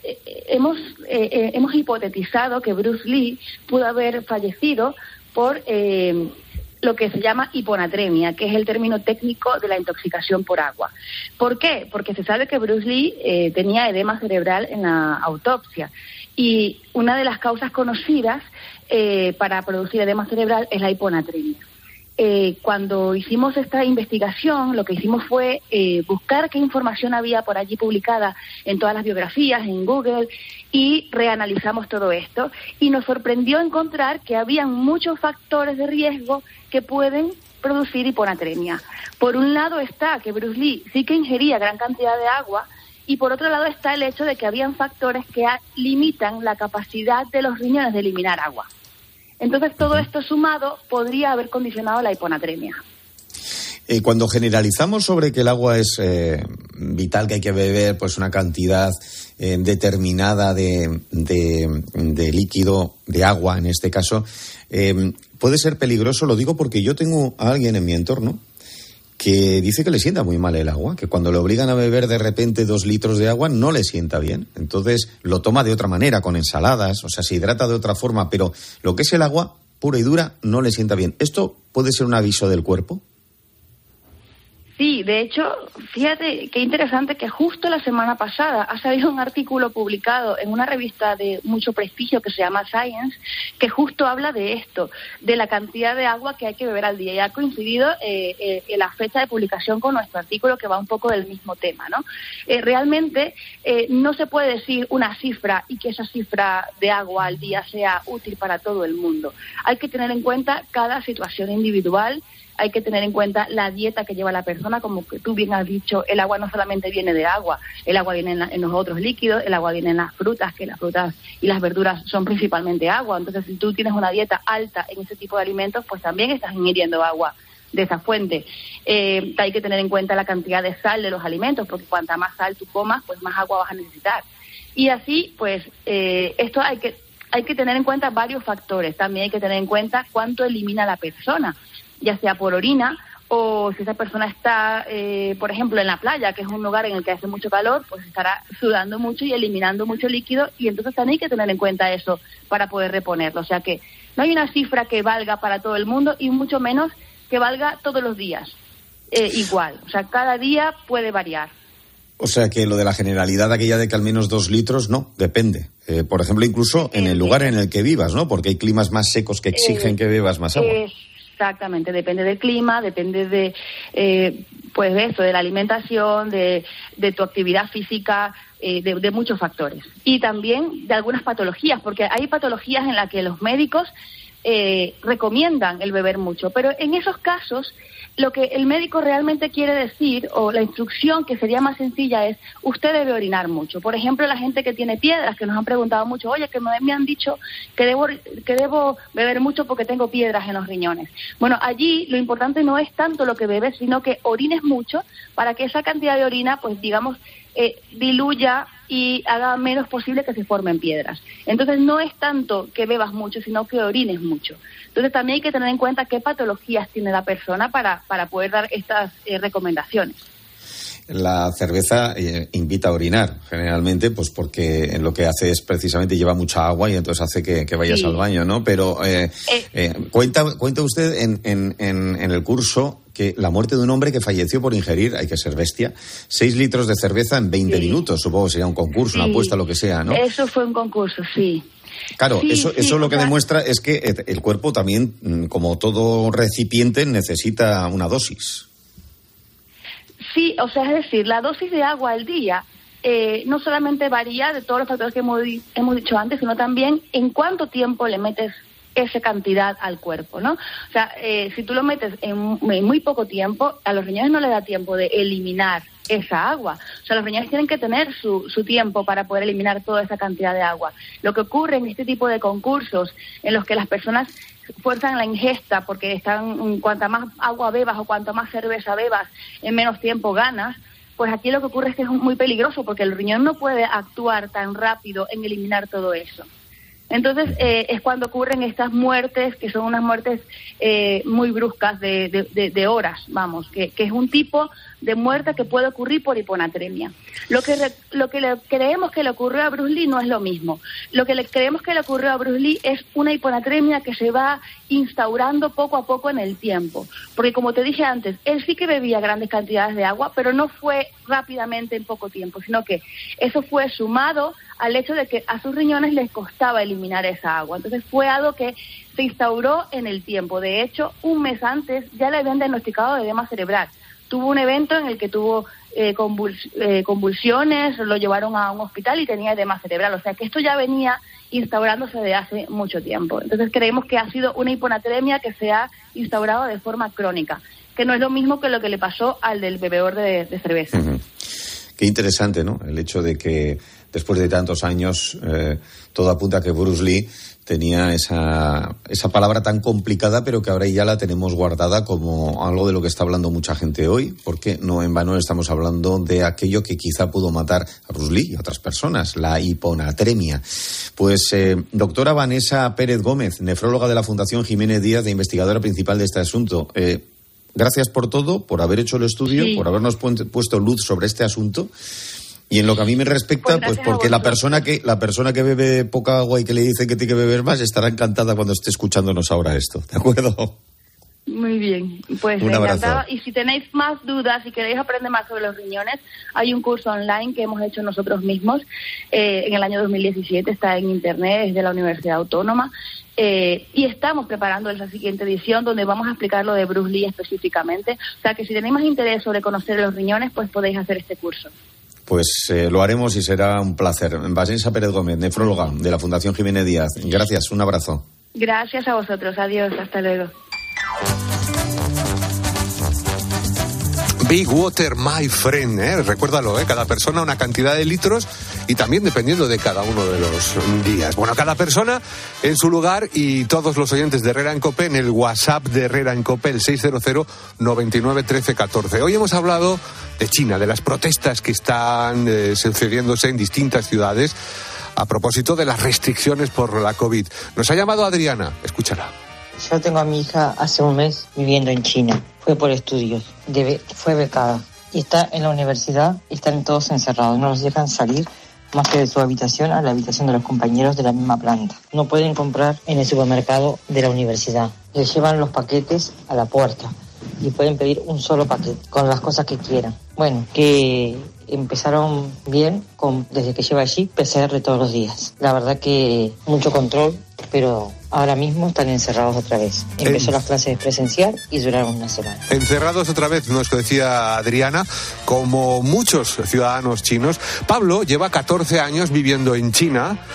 hemos hipotetizado que Bruce Lee pudo haber fallecido por lo que se llama hiponatremia, que es el término técnico de la intoxicación por agua. ¿Por qué? Porque se sabe que Bruce Lee tenía edema cerebral en la autopsia y una de las causas conocidas para producir edema cerebral es la hiponatremia. Cuando hicimos esta investigación, lo que hicimos fue buscar qué información había por allí publicada en todas las biografías, en Google, y reanalizamos todo esto. Y nos sorprendió encontrar que habían muchos factores de riesgo que pueden producir hiponatremia. Por un lado está que Bruce Lee sí que ingería gran cantidad de agua, y por otro lado está el hecho de que habían factores que limitan la capacidad de los riñones de eliminar agua. Entonces, todo esto sumado podría haber condicionado la hiponatremia. Cuando generalizamos sobre que el agua es vital, que hay que beber pues una cantidad determinada de líquido, de agua en este caso, puede ser peligroso. Lo digo porque yo tengo a alguien en mi entorno que dice que le sienta muy mal el agua, que cuando le obligan a beber de repente 2 litros de agua no le sienta bien. Entonces lo toma de otra manera, con ensaladas, o sea, se hidrata de otra forma, pero lo que es el agua pura y dura no le sienta bien. ¿Esto puede ser un aviso del cuerpo? Sí, de hecho, fíjate qué interesante que justo la semana pasada ha salido un artículo publicado en una revista de mucho prestigio que se llama Science, que justo habla de esto, de la cantidad de agua que hay que beber al día. Y ha coincidido la fecha de publicación con nuestro artículo, que va un poco del mismo tema, ¿no? Realmente no se puede decir una cifra y que esa cifra de agua al día sea útil para todo el mundo. Hay que tener en cuenta cada situación individual. Hay que tener en cuenta la dieta que lleva la persona, como que tú bien has dicho, el agua no solamente viene de agua, el agua viene en los otros líquidos, el agua viene en las frutas, que las frutas y las verduras son principalmente agua. Entonces, si tú tienes una dieta alta en ese tipo de alimentos, pues también estás ingiriendo agua de esa fuente. Hay que tener en cuenta la cantidad de sal de los alimentos, porque cuanta más sal tú comas, pues más agua vas a necesitar. Y así, pues, esto hay que tener en cuenta varios factores. También hay que tener en cuenta cuánto elimina la persona, ya sea por orina o si esa persona está, por ejemplo, en la playa, que es un lugar en el que hace mucho calor, pues estará sudando mucho y eliminando mucho líquido, y entonces también hay que tener en cuenta eso para poder reponerlo. O sea que no hay una cifra que valga para todo el mundo y mucho menos que valga todos los días igual. O sea, cada día puede variar. O sea que lo de la generalidad aquella de que al menos 2 litros, no, depende. Por ejemplo, incluso en el lugar en el que vivas, ¿no? Porque hay climas más secos que exigen que bebas más agua. Exactamente, depende del clima, depende de eso, de la alimentación, de tu actividad física, de muchos factores. Y también de algunas patologías, porque hay patologías en las que los médicos recomiendan el beber mucho. Pero en esos casos, lo que el médico realmente quiere decir, o la instrucción que sería más sencilla, es usted debe orinar mucho. Por ejemplo, la gente que tiene piedras, que nos han preguntado mucho, oye, que me han dicho que debo beber mucho porque tengo piedras en los riñones. Bueno, allí lo importante no es tanto lo que bebes, sino que orines mucho para que esa cantidad de orina, pues digamos, diluya y haga menos posible que se formen piedras. Entonces no es tanto que bebas mucho, sino que orines mucho. Entonces también hay que tener en cuenta qué patologías tiene la persona para poder dar estas recomendaciones. La cerveza invita a orinar, generalmente, pues porque lo que hace es precisamente lleva mucha agua y entonces hace que vayas al baño, ¿no? Pero cuenta usted en el curso que la muerte de un hombre que falleció por ingerir, hay que ser bestia, 6 litros de cerveza en 20 minutos, supongo que sería un concurso, una apuesta, lo que sea, ¿no? Eso fue un concurso, sí. Claro, eso lo que demuestra es que el cuerpo también, como todo recipiente, necesita una dosis. Sí, o sea, es decir, la dosis de agua al día no solamente varía de todos los factores que hemos dicho antes, sino también en cuánto tiempo le metes esa cantidad al cuerpo, ¿no? O sea, si tú lo metes en muy poco tiempo, a los riñones no les da tiempo de eliminar esa agua. O sea, los riñones tienen que tener su tiempo para poder eliminar toda esa cantidad de agua. Lo que ocurre en este tipo de concursos en los que las personas fuerzan la ingesta porque cuanta más agua bebas o cuanto más cerveza bebas, en menos tiempo ganas, pues aquí lo que ocurre es que es muy peligroso porque el riñón no puede actuar tan rápido en eliminar todo eso. Entonces es cuando ocurren estas muertes, que son unas muertes muy bruscas de horas, vamos, que es un tipo de muerte que puede ocurrir por hiponatremia. Lo que creemos que le ocurrió a Bruce Lee no es lo mismo. Lo que creemos que le ocurrió a Bruce Lee es una hiponatremia que se va instaurando poco a poco en el tiempo. Porque como te dije antes, él sí que bebía grandes cantidades de agua, pero no fue rápidamente en poco tiempo, sino que eso fue sumado al hecho de que a sus riñones les costaba eliminar esa agua. Entonces fue algo que se instauró en el tiempo. De hecho, un mes antes ya le habían diagnosticado edema cerebral. Tuvo un evento en el que tuvo convulsiones, lo llevaron a un hospital y tenía edema cerebral. O sea que esto ya venía instaurándose de hace mucho tiempo. Entonces creemos que ha sido una hiponatremia que se ha instaurado de forma crónica, que no es lo mismo que lo que le pasó al del bebedor de cerveza. Uh-huh. Qué interesante, ¿no? El hecho de que después de tantos años todo apunta a que Bruce Lee tenía esa palabra tan complicada, pero que ahora ya la tenemos guardada como algo de lo que está hablando mucha gente hoy, porque no en vano estamos hablando de aquello que quizá pudo matar a Bruce Lee y a otras personas, la hiponatremia. Pues doctora Vanessa Pérez Gómez, nefróloga de la Fundación Jiménez Díaz e investigadora principal de este asunto, gracias por todo, por haber hecho el estudio, por habernos puesto luz sobre este asunto. Y en lo que a mí me respecta, pues porque la persona que bebe poca agua y que le dice que tiene que beber más estará encantada cuando esté escuchándonos ahora esto, ¿de acuerdo? Muy bien, pues un abrazo. Encantado. Y si tenéis más dudas, si queréis aprender más sobre los riñones, hay un curso online que hemos hecho nosotros mismos en el año 2017, está en internet, es de la Universidad Autónoma, y estamos preparando esa siguiente edición donde vamos a explicar lo de Bruce Lee específicamente. O sea que si tenéis más interés sobre conocer los riñones, pues podéis hacer este curso. Pues lo haremos y será un placer. Vanessa Pérez Gómez, nefróloga de la Fundación Jiménez Díaz. Gracias, un abrazo. Gracias a vosotros, adiós, hasta luego. Big Water, my friend, recuérdalo, cada persona una cantidad de litros y también dependiendo de cada uno de los días. Bueno, cada persona en su lugar y todos los oyentes de Herrera en COPE en el WhatsApp de Herrera en COPE, el 600 99 13 14. Hoy hemos hablado de China, de las protestas que están sucediéndose en distintas ciudades a propósito de las restricciones por la COVID. Nos ha llamado Adriana, escúchala. Yo tengo a mi hija hace un mes viviendo en China. Fue por estudios, fue becada. Y está en la universidad, están todos encerrados. No los dejan salir más que de su habitación a la habitación de los compañeros de la misma planta. No pueden comprar en el supermercado de la universidad. Les llevan los paquetes a la puerta y pueden pedir un solo paquete con las cosas que quieran. Bueno, que empezaron bien desde que lleva allí PCR todos los días. La verdad que mucho control, pero ahora mismo están encerrados otra vez. Empezó las clases presencial y duraron una semana. Encerrados otra vez, nos decía Adriana, como muchos ciudadanos chinos. Pablo lleva 14 años viviendo en China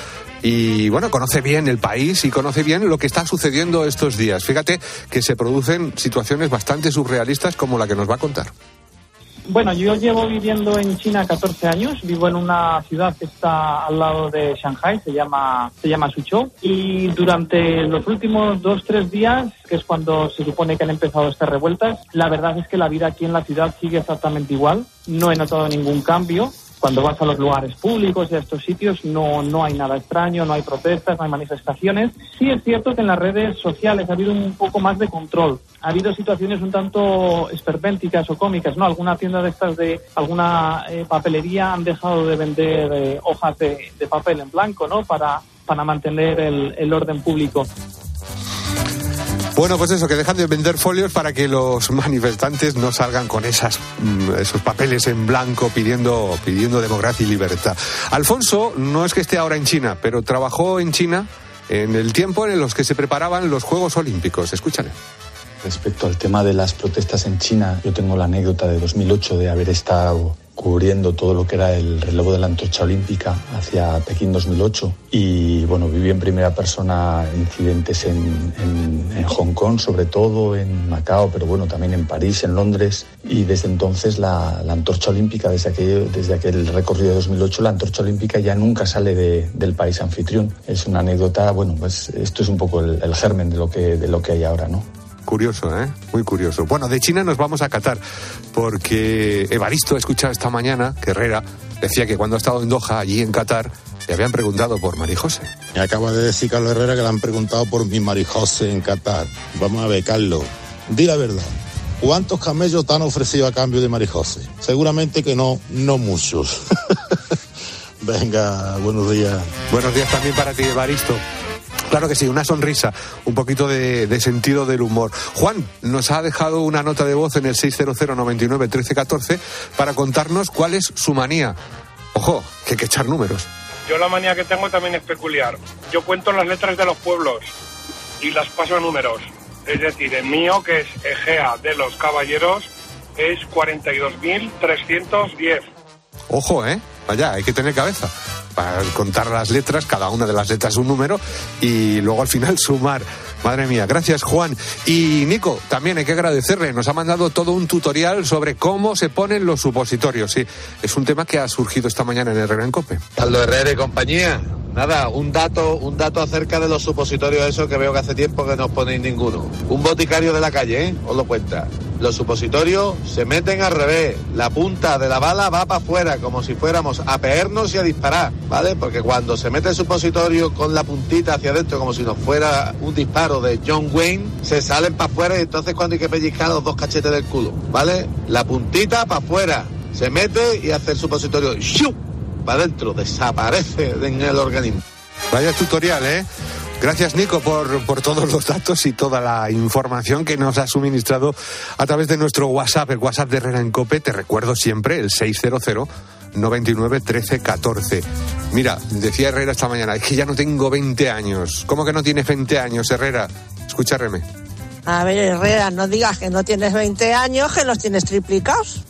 y bueno, conoce bien el país y conoce bien lo que está sucediendo estos días. Fíjate que se producen situaciones bastante surrealistas como la que nos va a contar. Bueno, yo llevo viviendo en China 14 años, vivo en una ciudad que está al lado de Shanghái, se llama Suzhou, y durante los últimos 2-3 días, que es cuando se supone que han empezado estas revueltas, la verdad es que la vida aquí en la ciudad sigue exactamente igual, no he notado ningún cambio. Cuando vas a los lugares públicos y a estos sitios no hay nada extraño, no hay protestas, no hay manifestaciones. Sí es cierto que en las redes sociales ha habido un poco más de control. Ha habido situaciones un tanto esperpénticas o cómicas, ¿no? Alguna tienda de estas de alguna papelería han dejado de vender hojas de papel en blanco, ¿no? Para mantener el orden público. Bueno, pues eso, que dejan de vender folios para que los manifestantes no salgan con esos papeles en blanco pidiendo democracia y libertad. Alfonso no es que esté ahora en China, pero trabajó en China en el tiempo en los que se preparaban los Juegos Olímpicos. Escúchale. Respecto al tema de las protestas en China, yo tengo la anécdota de 2008 de haber estado cubriendo todo lo que era el relevo de la antorcha olímpica hacia Pekín 2008 y bueno, viví en primera persona incidentes en Hong Kong, sobre todo en Macao, pero bueno, también en París, en Londres, y desde entonces la antorcha olímpica, desde aquel recorrido de 2008, la antorcha olímpica ya nunca sale del país anfitrión. Es una anécdota, bueno, pues esto es un poco el germen de lo que hay ahora, ¿no? Curioso, muy curioso. Bueno, de China nos vamos a Qatar, porque Evaristo ha escuchado esta mañana que Herrera decía que cuando ha estado en Doha, allí en Qatar, le habían preguntado por María José. Me acaba de decir Carlos Herrera que le han preguntado por mi María José en Qatar. Vamos a ver, Carlos, di la verdad. ¿Cuántos camellos te han ofrecido a cambio de María José? Seguramente que no muchos. Venga, buenos días. Buenos días también para ti, Evaristo. Claro que sí, una sonrisa, un poquito de sentido del humor. Juan nos ha dejado una nota de voz en el 600-99-1314 para contarnos cuál es su manía. Ojo, que hay que echar números. Yo la manía que tengo también es peculiar. Yo cuento las letras de los pueblos y las paso a números. Es decir, el mío, que es Egea de los Caballeros, es 42.310. Ojo, vaya, hay que tener cabeza para contar las letras, cada una de las letras un número y luego al final sumar. Madre mía, gracias Juan. Y Nico, también hay que agradecerle, nos ha mandado todo un tutorial sobre cómo se ponen los supositorios. Sí, es un tema que ha surgido esta mañana en Herrera en COPE. Carlos Herrera y compañía. Nada, un dato acerca de los supositorios, eso que veo que hace tiempo que no os ponéis ninguno. Un boticario de la calle, os lo cuenta. Los supositorios se meten al revés. La punta de la bala va para afuera, como si fuéramos a pegarnos y a disparar, ¿vale? Porque cuando se mete el supositorio con la puntita hacia adentro, como si nos fuera un disparo de John Wayne, se salen para afuera y entonces cuando hay que pellizcar los dos cachetes del culo, ¿vale? La puntita para afuera, se mete y hace el supositorio ¡shu! Para adentro, desaparece en el organismo. Vaya tutorial, Gracias, Nico, por todos los datos y toda la información que nos ha suministrado a través de nuestro WhatsApp, el WhatsApp de Herrera en COPE. Te recuerdo siempre el 600-99-1314. Mira, decía Herrera esta mañana, es que ya no tengo 20 años. ¿Cómo que no tienes 20 años, Herrera? Escucha, Reme. A ver, Herrera, no digas que no tienes 20 años, que los tienes triplicados.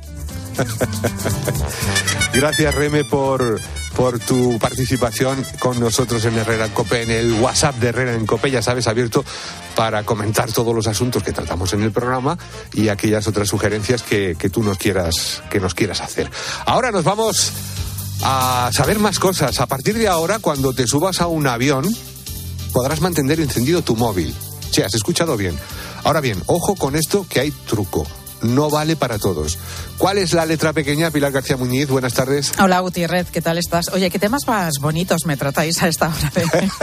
Gracias, Reme, por tu participación con nosotros en Herrera en COPE, en el WhatsApp de Herrera en COPE, ya sabes, abierto para comentar todos los asuntos que tratamos en el programa y aquellas otras sugerencias que tú nos quieras hacer. Ahora nos vamos a saber más cosas. A partir de ahora, cuando te subas a un avión, podrás mantener encendido tu móvil. Sí, has escuchado bien. Ahora bien, ojo con esto, que hay truco. No vale para todos. ¿Cuál es la letra pequeña? Pilar García Muñiz, buenas tardes. Hola, Gutiérrez, ¿qué tal estás? Oye, ¿qué temas más bonitos me tratáis a esta hora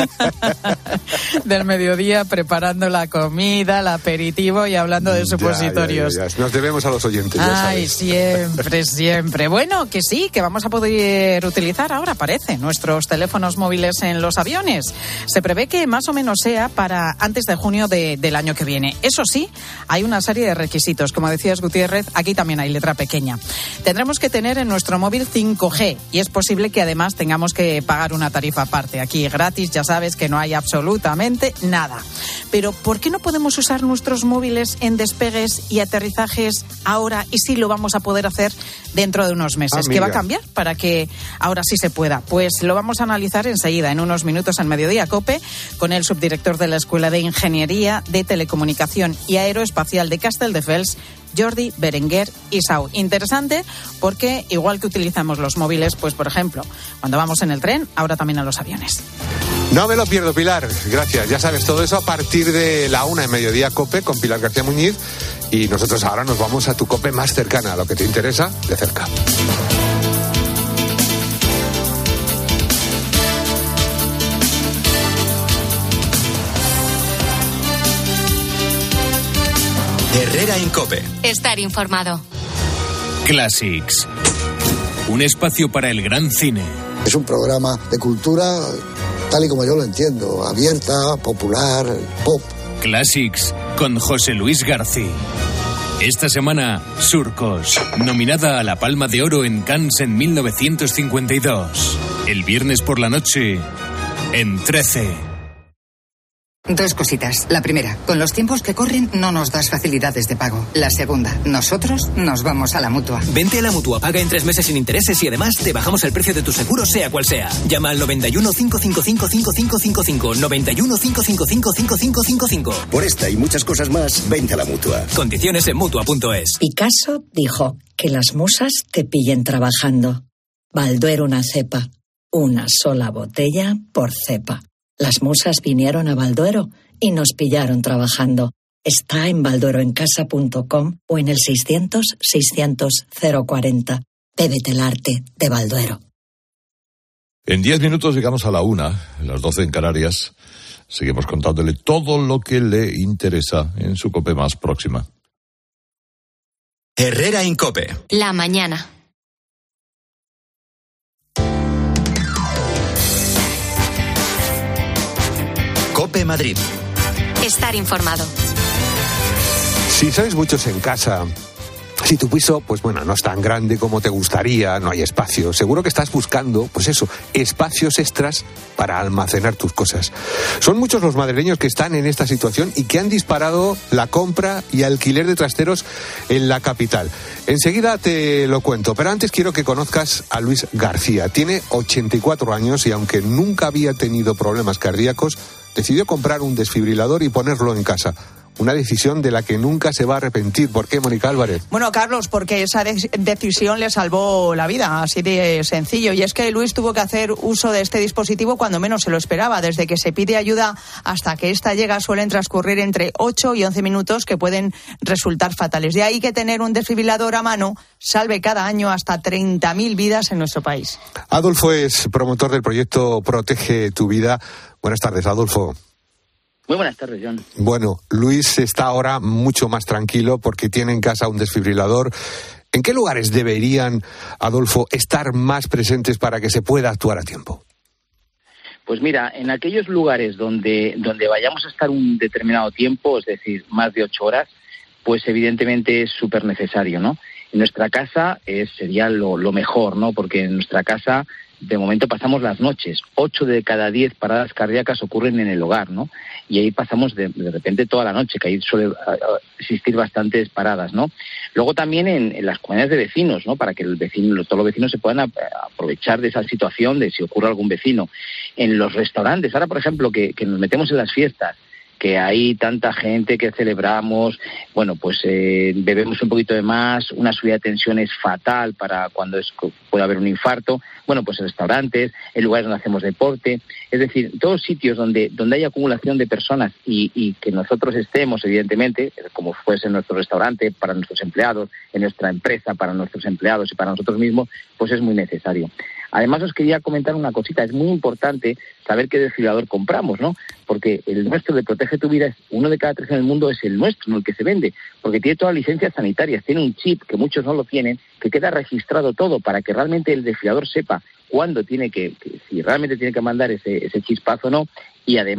del mediodía, preparando la comida, el aperitivo y hablando de supositorios? Ya. Nos debemos a los oyentes, ya Ay, sabes. siempre. Bueno, que sí, que vamos a poder utilizar ahora, parece, nuestros teléfonos móviles en los aviones. Se prevé que más o menos sea para antes de junio del año que viene. Eso sí, hay una serie de requisitos, como decía decías, Gutiérrez, aquí también hay letra pequeña. Tendremos que tener en nuestro móvil 5G y es posible que además tengamos que pagar una tarifa aparte. Aquí gratis, ya sabes que no hay absolutamente nada. Pero ¿por qué no podemos usar nuestros móviles en despegues y aterrizajes ahora y sí lo vamos a poder hacer dentro de unos meses? ¿Qué va a cambiar para que ahora sí se pueda? Pues lo vamos a analizar enseguida, en unos minutos, en Mediodía COPE, con el subdirector de la Escuela de Ingeniería de Telecomunicación y Aeroespacial de Castelldefels, Jordi Berenguer Isau. Interesante porque igual que utilizamos los móviles, pues por ejemplo, cuando vamos en el tren, ahora también a los aviones. No me lo pierdo, Pilar. Gracias. Ya sabes todo eso a partir de la 1 en Mediodía COPE con Pilar García Muñiz. Y nosotros ahora nos vamos a tu COPE más cercana, a lo que te interesa de cerca. Herrera en COPE. Estar informado. Classics. Un espacio para el gran cine. Es un programa de cultura tal y como yo lo entiendo, abierta, popular, pop. Classics con José Luis García. Esta semana, Surcos, nominada a la Palma de Oro en Cannes en 1952. El viernes por la noche, en 13. Dos cositas. La primera, con los tiempos que corren no nos das facilidades de pago. La segunda, nosotros nos vamos a la Mutua. Vente a la Mutua, paga en 3 meses sin intereses y además te bajamos el precio de tu seguro sea cual sea. Llama al 91 555 5555, 91 555 5555. Por esta y muchas cosas más, vente a la Mutua. Condiciones en Mutua.es. Picasso dijo que las musas te pillen trabajando. Balduero una cepa, una sola botella por cepa. Las musas vinieron a Balduero y nos pillaron trabajando. Está en baldueroencasa.com o en el 600-600-040. Bébete el arte de Balduero. En 10 minutos llegamos a la 1, las 12 en Canarias. Seguimos contándole todo lo que le interesa en su COPE más próxima. Herrera en COPE. La mañana. COPE Madrid. Estar informado. Si sois muchos en casa, si tu piso, pues bueno, no es tan grande como te gustaría, no hay espacio, seguro que estás buscando, pues eso, espacios extras para almacenar tus cosas. Son muchos los madrileños que están en esta situación y que han disparado la compra y alquiler de trasteros en la capital. Enseguida te lo cuento, pero antes quiero que conozcas a Luis García. Tiene 84 años y aunque nunca había tenido problemas cardíacos, decidió comprar un desfibrilador y ponerlo en casa. Una decisión de la que nunca se va a arrepentir. ¿Por qué, Mónica Álvarez? Bueno, Carlos, porque esa decisión le salvó la vida, así de sencillo. Y es que Luis tuvo que hacer uso de este dispositivo cuando menos se lo esperaba. Desde que se pide ayuda hasta que ésta llega suelen transcurrir entre 8 y 11 minutos que pueden resultar fatales. De ahí que tener un desfibrilador a mano salve cada año hasta 30.000 vidas en nuestro país. Adolfo es promotor del proyecto Protege tu Vida. Buenas tardes, Adolfo. Muy buenas tardes, John. Bueno, Luis está ahora mucho más tranquilo porque tiene en casa un desfibrilador. ¿En qué lugares deberían, Adolfo, estar más presentes para que se pueda actuar a tiempo? Pues mira, en aquellos lugares donde vayamos a estar un determinado tiempo, es decir, más de 8 horas, pues evidentemente es súper necesario, ¿no? En nuestra casa sería lo mejor, ¿no? Porque en nuestra casa de momento pasamos las noches. 8 de cada 10 paradas cardíacas ocurren en el hogar, ¿no? Y ahí pasamos de repente toda la noche, que ahí suele existir bastantes paradas, ¿no? Luego también en las comunidades de vecinos, ¿no? Para que todos los vecinos se puedan aprovechar de esa situación, de si ocurre algún vecino. En los restaurantes, ahora por ejemplo que nos metemos en las fiestas, que hay tanta gente que celebramos, bueno, pues bebemos un poquito de más, una subida de tensión es fatal para cuando puede haber un infarto, bueno, pues en restaurantes, en lugares donde hacemos deporte, es decir, todos sitios donde hay acumulación de personas y que nosotros estemos, evidentemente, como fuese en nuestro restaurante, para nuestros empleados, en nuestra empresa, para nuestros empleados y para nosotros mismos, pues es muy necesario. Además, os quería comentar una cosita. Es muy importante saber qué desfibrilador compramos, ¿no? Porque el nuestro de Protege tu Vida, 1 de cada 3 en el mundo es el nuestro, no el que se vende. Porque tiene todas las licencias sanitarias, tiene un chip, que muchos no lo tienen, que queda registrado todo para que realmente el desfibrilador sepa cuándo tiene si realmente tiene que mandar ese chispazo o no. Y además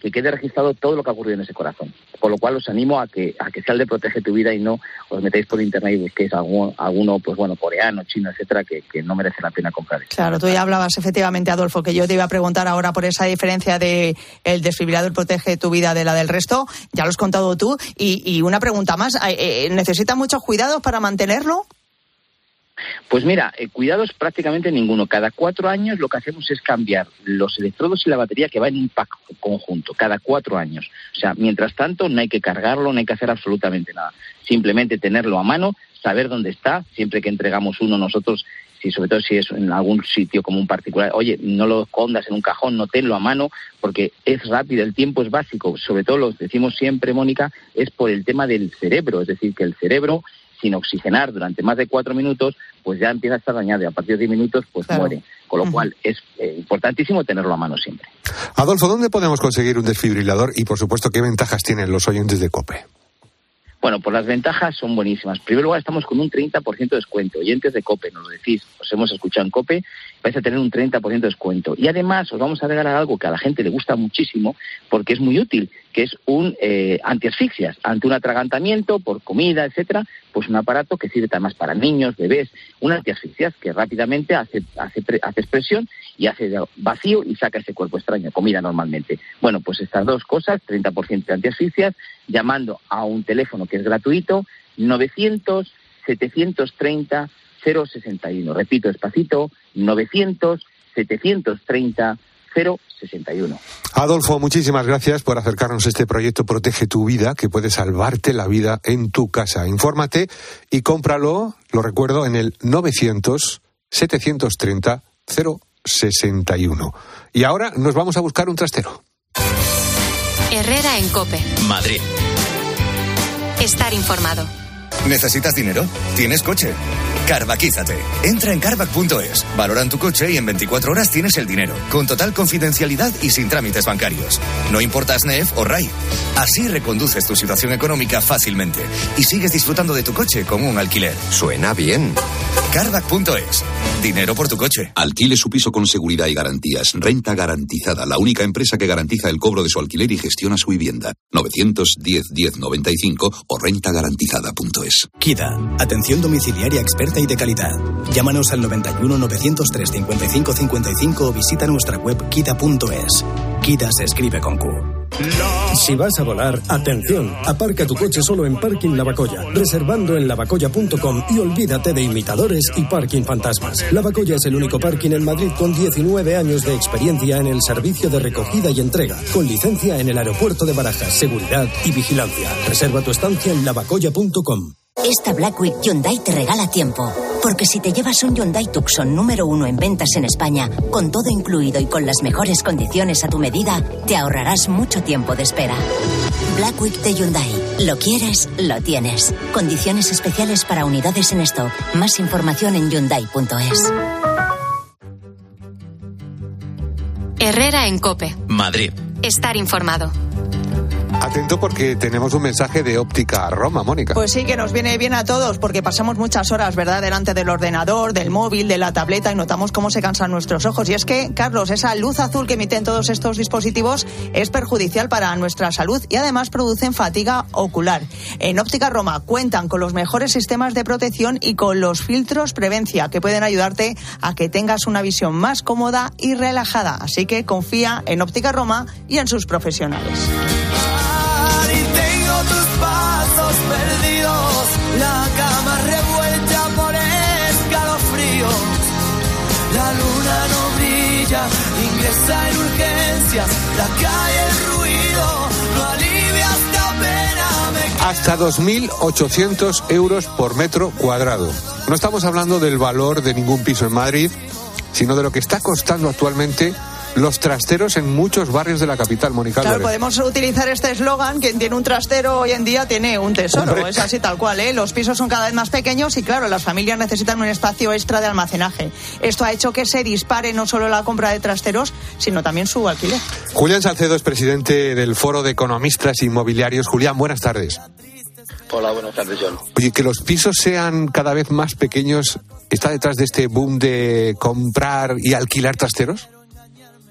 que quede registrado todo lo que ha ocurrido en ese corazón. Por lo cual os animo a que sea el de Protege tu Vida y no os metéis por internet y busquéis alguno pues bueno, coreano, chino, etcétera, que no merece la pena comprar. Claro, tú ya hablabas efectivamente, Adolfo, que yo te iba a preguntar ahora por esa diferencia de el desfibrilador Protege tu Vida de la del resto. Ya lo has contado tú. Y una pregunta más, ¿necesita muchos cuidados para mantenerlo? Pues mira, cuidados prácticamente ninguno. Cada 4 años lo que hacemos es cambiar los electrodos y la batería que va en un pack conjunto, cada 4 años. O sea, mientras tanto no hay que cargarlo, no hay que hacer absolutamente nada. Simplemente tenerlo a mano, saber dónde está, siempre que entregamos uno nosotros, sobre todo si es en algún sitio como un particular, oye, no lo escondas en un cajón, no tenlo a mano, porque es rápido, el tiempo es básico. Sobre todo, lo decimos siempre, Mónica, es por el tema del cerebro, es decir, que el cerebro, sin oxigenar durante más de 4 minutos, pues ya empieza a estar dañado y a partir de 10 minutos pues claro, muere. Con lo cual es importantísimo tenerlo a mano siempre. Adolfo, ¿dónde podemos conseguir un desfibrilador? Y por supuesto, ¿qué ventajas tienen los oyentes de COPE? Bueno, pues las ventajas son buenísimas. En primer lugar, estamos con un 30% de descuento. Oyentes de COPE, nos lo decís, os hemos escuchado en COPE, vais a tener un 30% de descuento. Y además os vamos a regalar algo que a la gente le gusta muchísimo, porque es muy útil, que es un antiasfixias. Ante un atragantamiento por comida, etcétera, pues un aparato que sirve además para niños, bebés, un antiasfixias que rápidamente hace expresión y hace vacío y saca ese cuerpo extraño, comida normalmente. Bueno, pues estas dos cosas, 30% de antiasfixias, llamando a un teléfono que es gratuito, 900-730-061. Repito despacito, 900-730-061. Adolfo, muchísimas gracias por acercarnos a este proyecto Protege tu Vida, que puede salvarte la vida en tu casa. Infórmate y cómpralo, lo recuerdo, en el 900-730-061. Y ahora nos vamos a buscar un trastero. Herrera en COPE. Madrid. Estar informado. ¿Necesitas dinero? ¿Tienes coche? Carvaquízate. Entra en carvac.es. Valoran tu coche y en 24 horas tienes el dinero, con total confidencialidad y sin trámites bancarios. No importa SNEF o RAI. Así reconduces tu situación económica fácilmente y sigues disfrutando de tu coche con un alquiler. Suena bien. Carvac.es. Dinero por tu coche. Alquile su piso con seguridad y garantías. Renta Garantizada, la única empresa que garantiza el cobro de su alquiler y gestiona su vivienda. 910-1095 o rentagarantizada.es. KIDA. Atención domiciliaria experta y de calidad. Llámanos al 91 903 55 55 o visita nuestra web kida.es. KIDA se escribe con Q. Si vas a volar, atención, aparca tu coche solo en Parking Lavacolla, reservando en lavacolla.com y olvídate de imitadores y parking fantasmas. Lavacolla es el único parking en Madrid con 19 años de experiencia en el servicio de recogida y entrega, con licencia en el aeropuerto de Barajas, seguridad y vigilancia. Reserva tu estancia en lavacolla.com. Esta Black Week Hyundai te regala tiempo, porque si te llevas un Hyundai Tucson número 1 en ventas en España, con todo incluido y con las mejores condiciones a tu medida, te ahorrarás mucho tiempo de espera. Black Week de Hyundai. Lo quieres, lo tienes. Condiciones especiales para unidades en stock. Más información en Hyundai.es. Herrera en COPE. Madrid. Estar informado. Atento porque tenemos un mensaje de Óptica Roma, Mónica. Pues sí, que nos viene bien a todos porque pasamos muchas horas, ¿verdad?, delante del ordenador, del móvil, de la tableta y notamos cómo se cansan nuestros ojos. Y es que, Carlos, esa luz azul que emiten todos estos dispositivos es perjudicial para nuestra salud y además producen fatiga ocular. En Óptica Roma cuentan con los mejores sistemas de protección y con los filtros Prevencia que pueden ayudarte a que tengas una visión más cómoda y relajada. Así que confía en Óptica Roma y en sus profesionales. Tus pasos perdidos, la cama revuelta por escalofríos, la luna no brilla, ingresa en urgencias, la calle, el ruido, no alivia esta pena. Hasta 2.800 euros por metro cuadrado. No estamos hablando del valor de ningún piso en Madrid, sino de lo que está costando actualmente los trasteros en muchos barrios de la capital, Mónica. Claro, podemos utilizar este eslogan: quien tiene un trastero hoy en día tiene un tesoro. ¡Hombre! Es así tal cual, ¿eh? Los pisos son cada vez más pequeños y claro, las familias necesitan un espacio extra de almacenaje. Esto ha hecho que se dispare no solo la compra de trasteros, sino también su alquiler. Julián Salcedo es presidente del Foro de Economistas Inmobiliarios. Julián, buenas tardes. Hola, buenas tardes, John. Oye, que los pisos sean cada vez más pequeños, ¿está detrás de este boom de comprar y alquilar trasteros?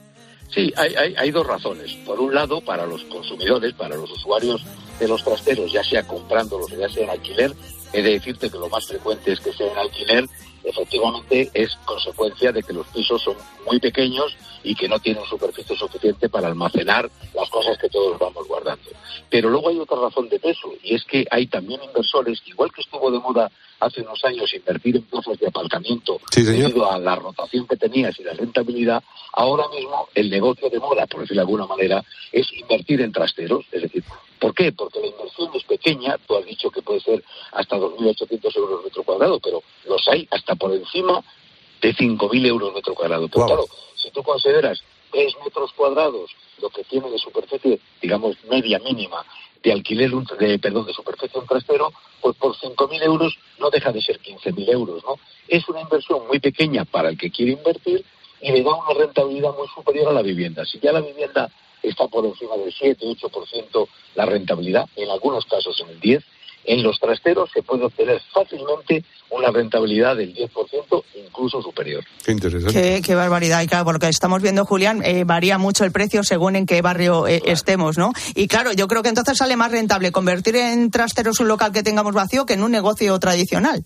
Sí, hay dos razones. Por un lado, para los consumidores, para los usuarios de los trasteros, ya sea comprándolos o ya sea en alquiler, he de decirte que lo más frecuente es que sea en alquiler. Efectivamente es consecuencia de que los pisos son muy pequeños y que no tienen superficie suficiente para almacenar las cosas que todos vamos guardando. Pero luego hay otra razón de peso, y es que hay también inversores, igual que estuvo de moda hace unos años invertir en plazas de aparcamiento, debido a la rotación que tenías y la rentabilidad, ahora mismo el negocio de moda, por decirlo de alguna manera, es invertir en trasteros. Es decir, ¿por qué? Porque la inversión es pequeña. Tú has dicho que puede ser hasta 2.800 euros metro cuadrado, pero los hay hasta por encima de 5.000 euros metro cuadrado. Pero claro, si tú consideras 3 metros cuadrados lo que tiene de superficie, digamos, media mínima, de alquiler, de superficie un trastero, pues por 5.000 euros no deja de ser 15.000 euros, ¿no? Es una inversión muy pequeña para el que quiere invertir y le da una rentabilidad muy superior a la vivienda. Si ya la vivienda está por encima del 7-8% la rentabilidad, en algunos casos en el 10%, en los trasteros se puede obtener fácilmente una rentabilidad del 10%, incluso superior. Qué interesante. Qué barbaridad. Y claro, por lo que estamos viendo, Julián, varía mucho el precio según en qué barrio estemos, ¿no? Y claro, yo creo que entonces sale más rentable convertir en trasteros un local que tengamos vacío que en un negocio tradicional.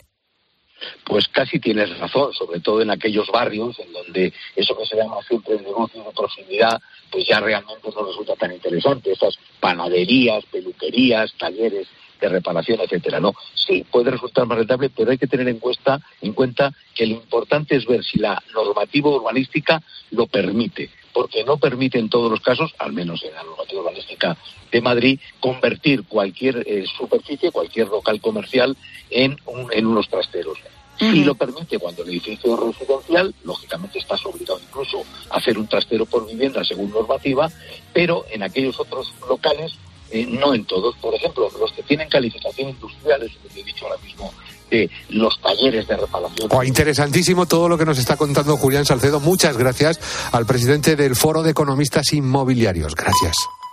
Pues casi tienes razón, sobre todo en aquellos barrios en donde eso que se llama siempre el negocio de proximidad, pues ya realmente no resulta tan interesante. Esas panaderías, peluquerías, talleres de reparación, etcétera, ¿no? Sí, puede resultar más rentable, pero hay que tener en cuenta que lo importante es ver si la normativa urbanística lo permite, porque no permite en todos los casos, al menos en la normativa urbanística de Madrid, convertir cualquier superficie, cualquier local comercial en unos trasteros. Si lo permite cuando el edificio es residencial, lógicamente estás obligado incluso a hacer un trastero por vivienda según normativa, pero en aquellos otros locales no en todos. Por ejemplo, los que tienen calificación industrial, es lo que he dicho ahora mismo, de los talleres de reparación. Interesantísimo todo lo que nos está contando Julián Salcedo. Muchas gracias al presidente del Foro de Economistas Inmobiliarios. Gracias.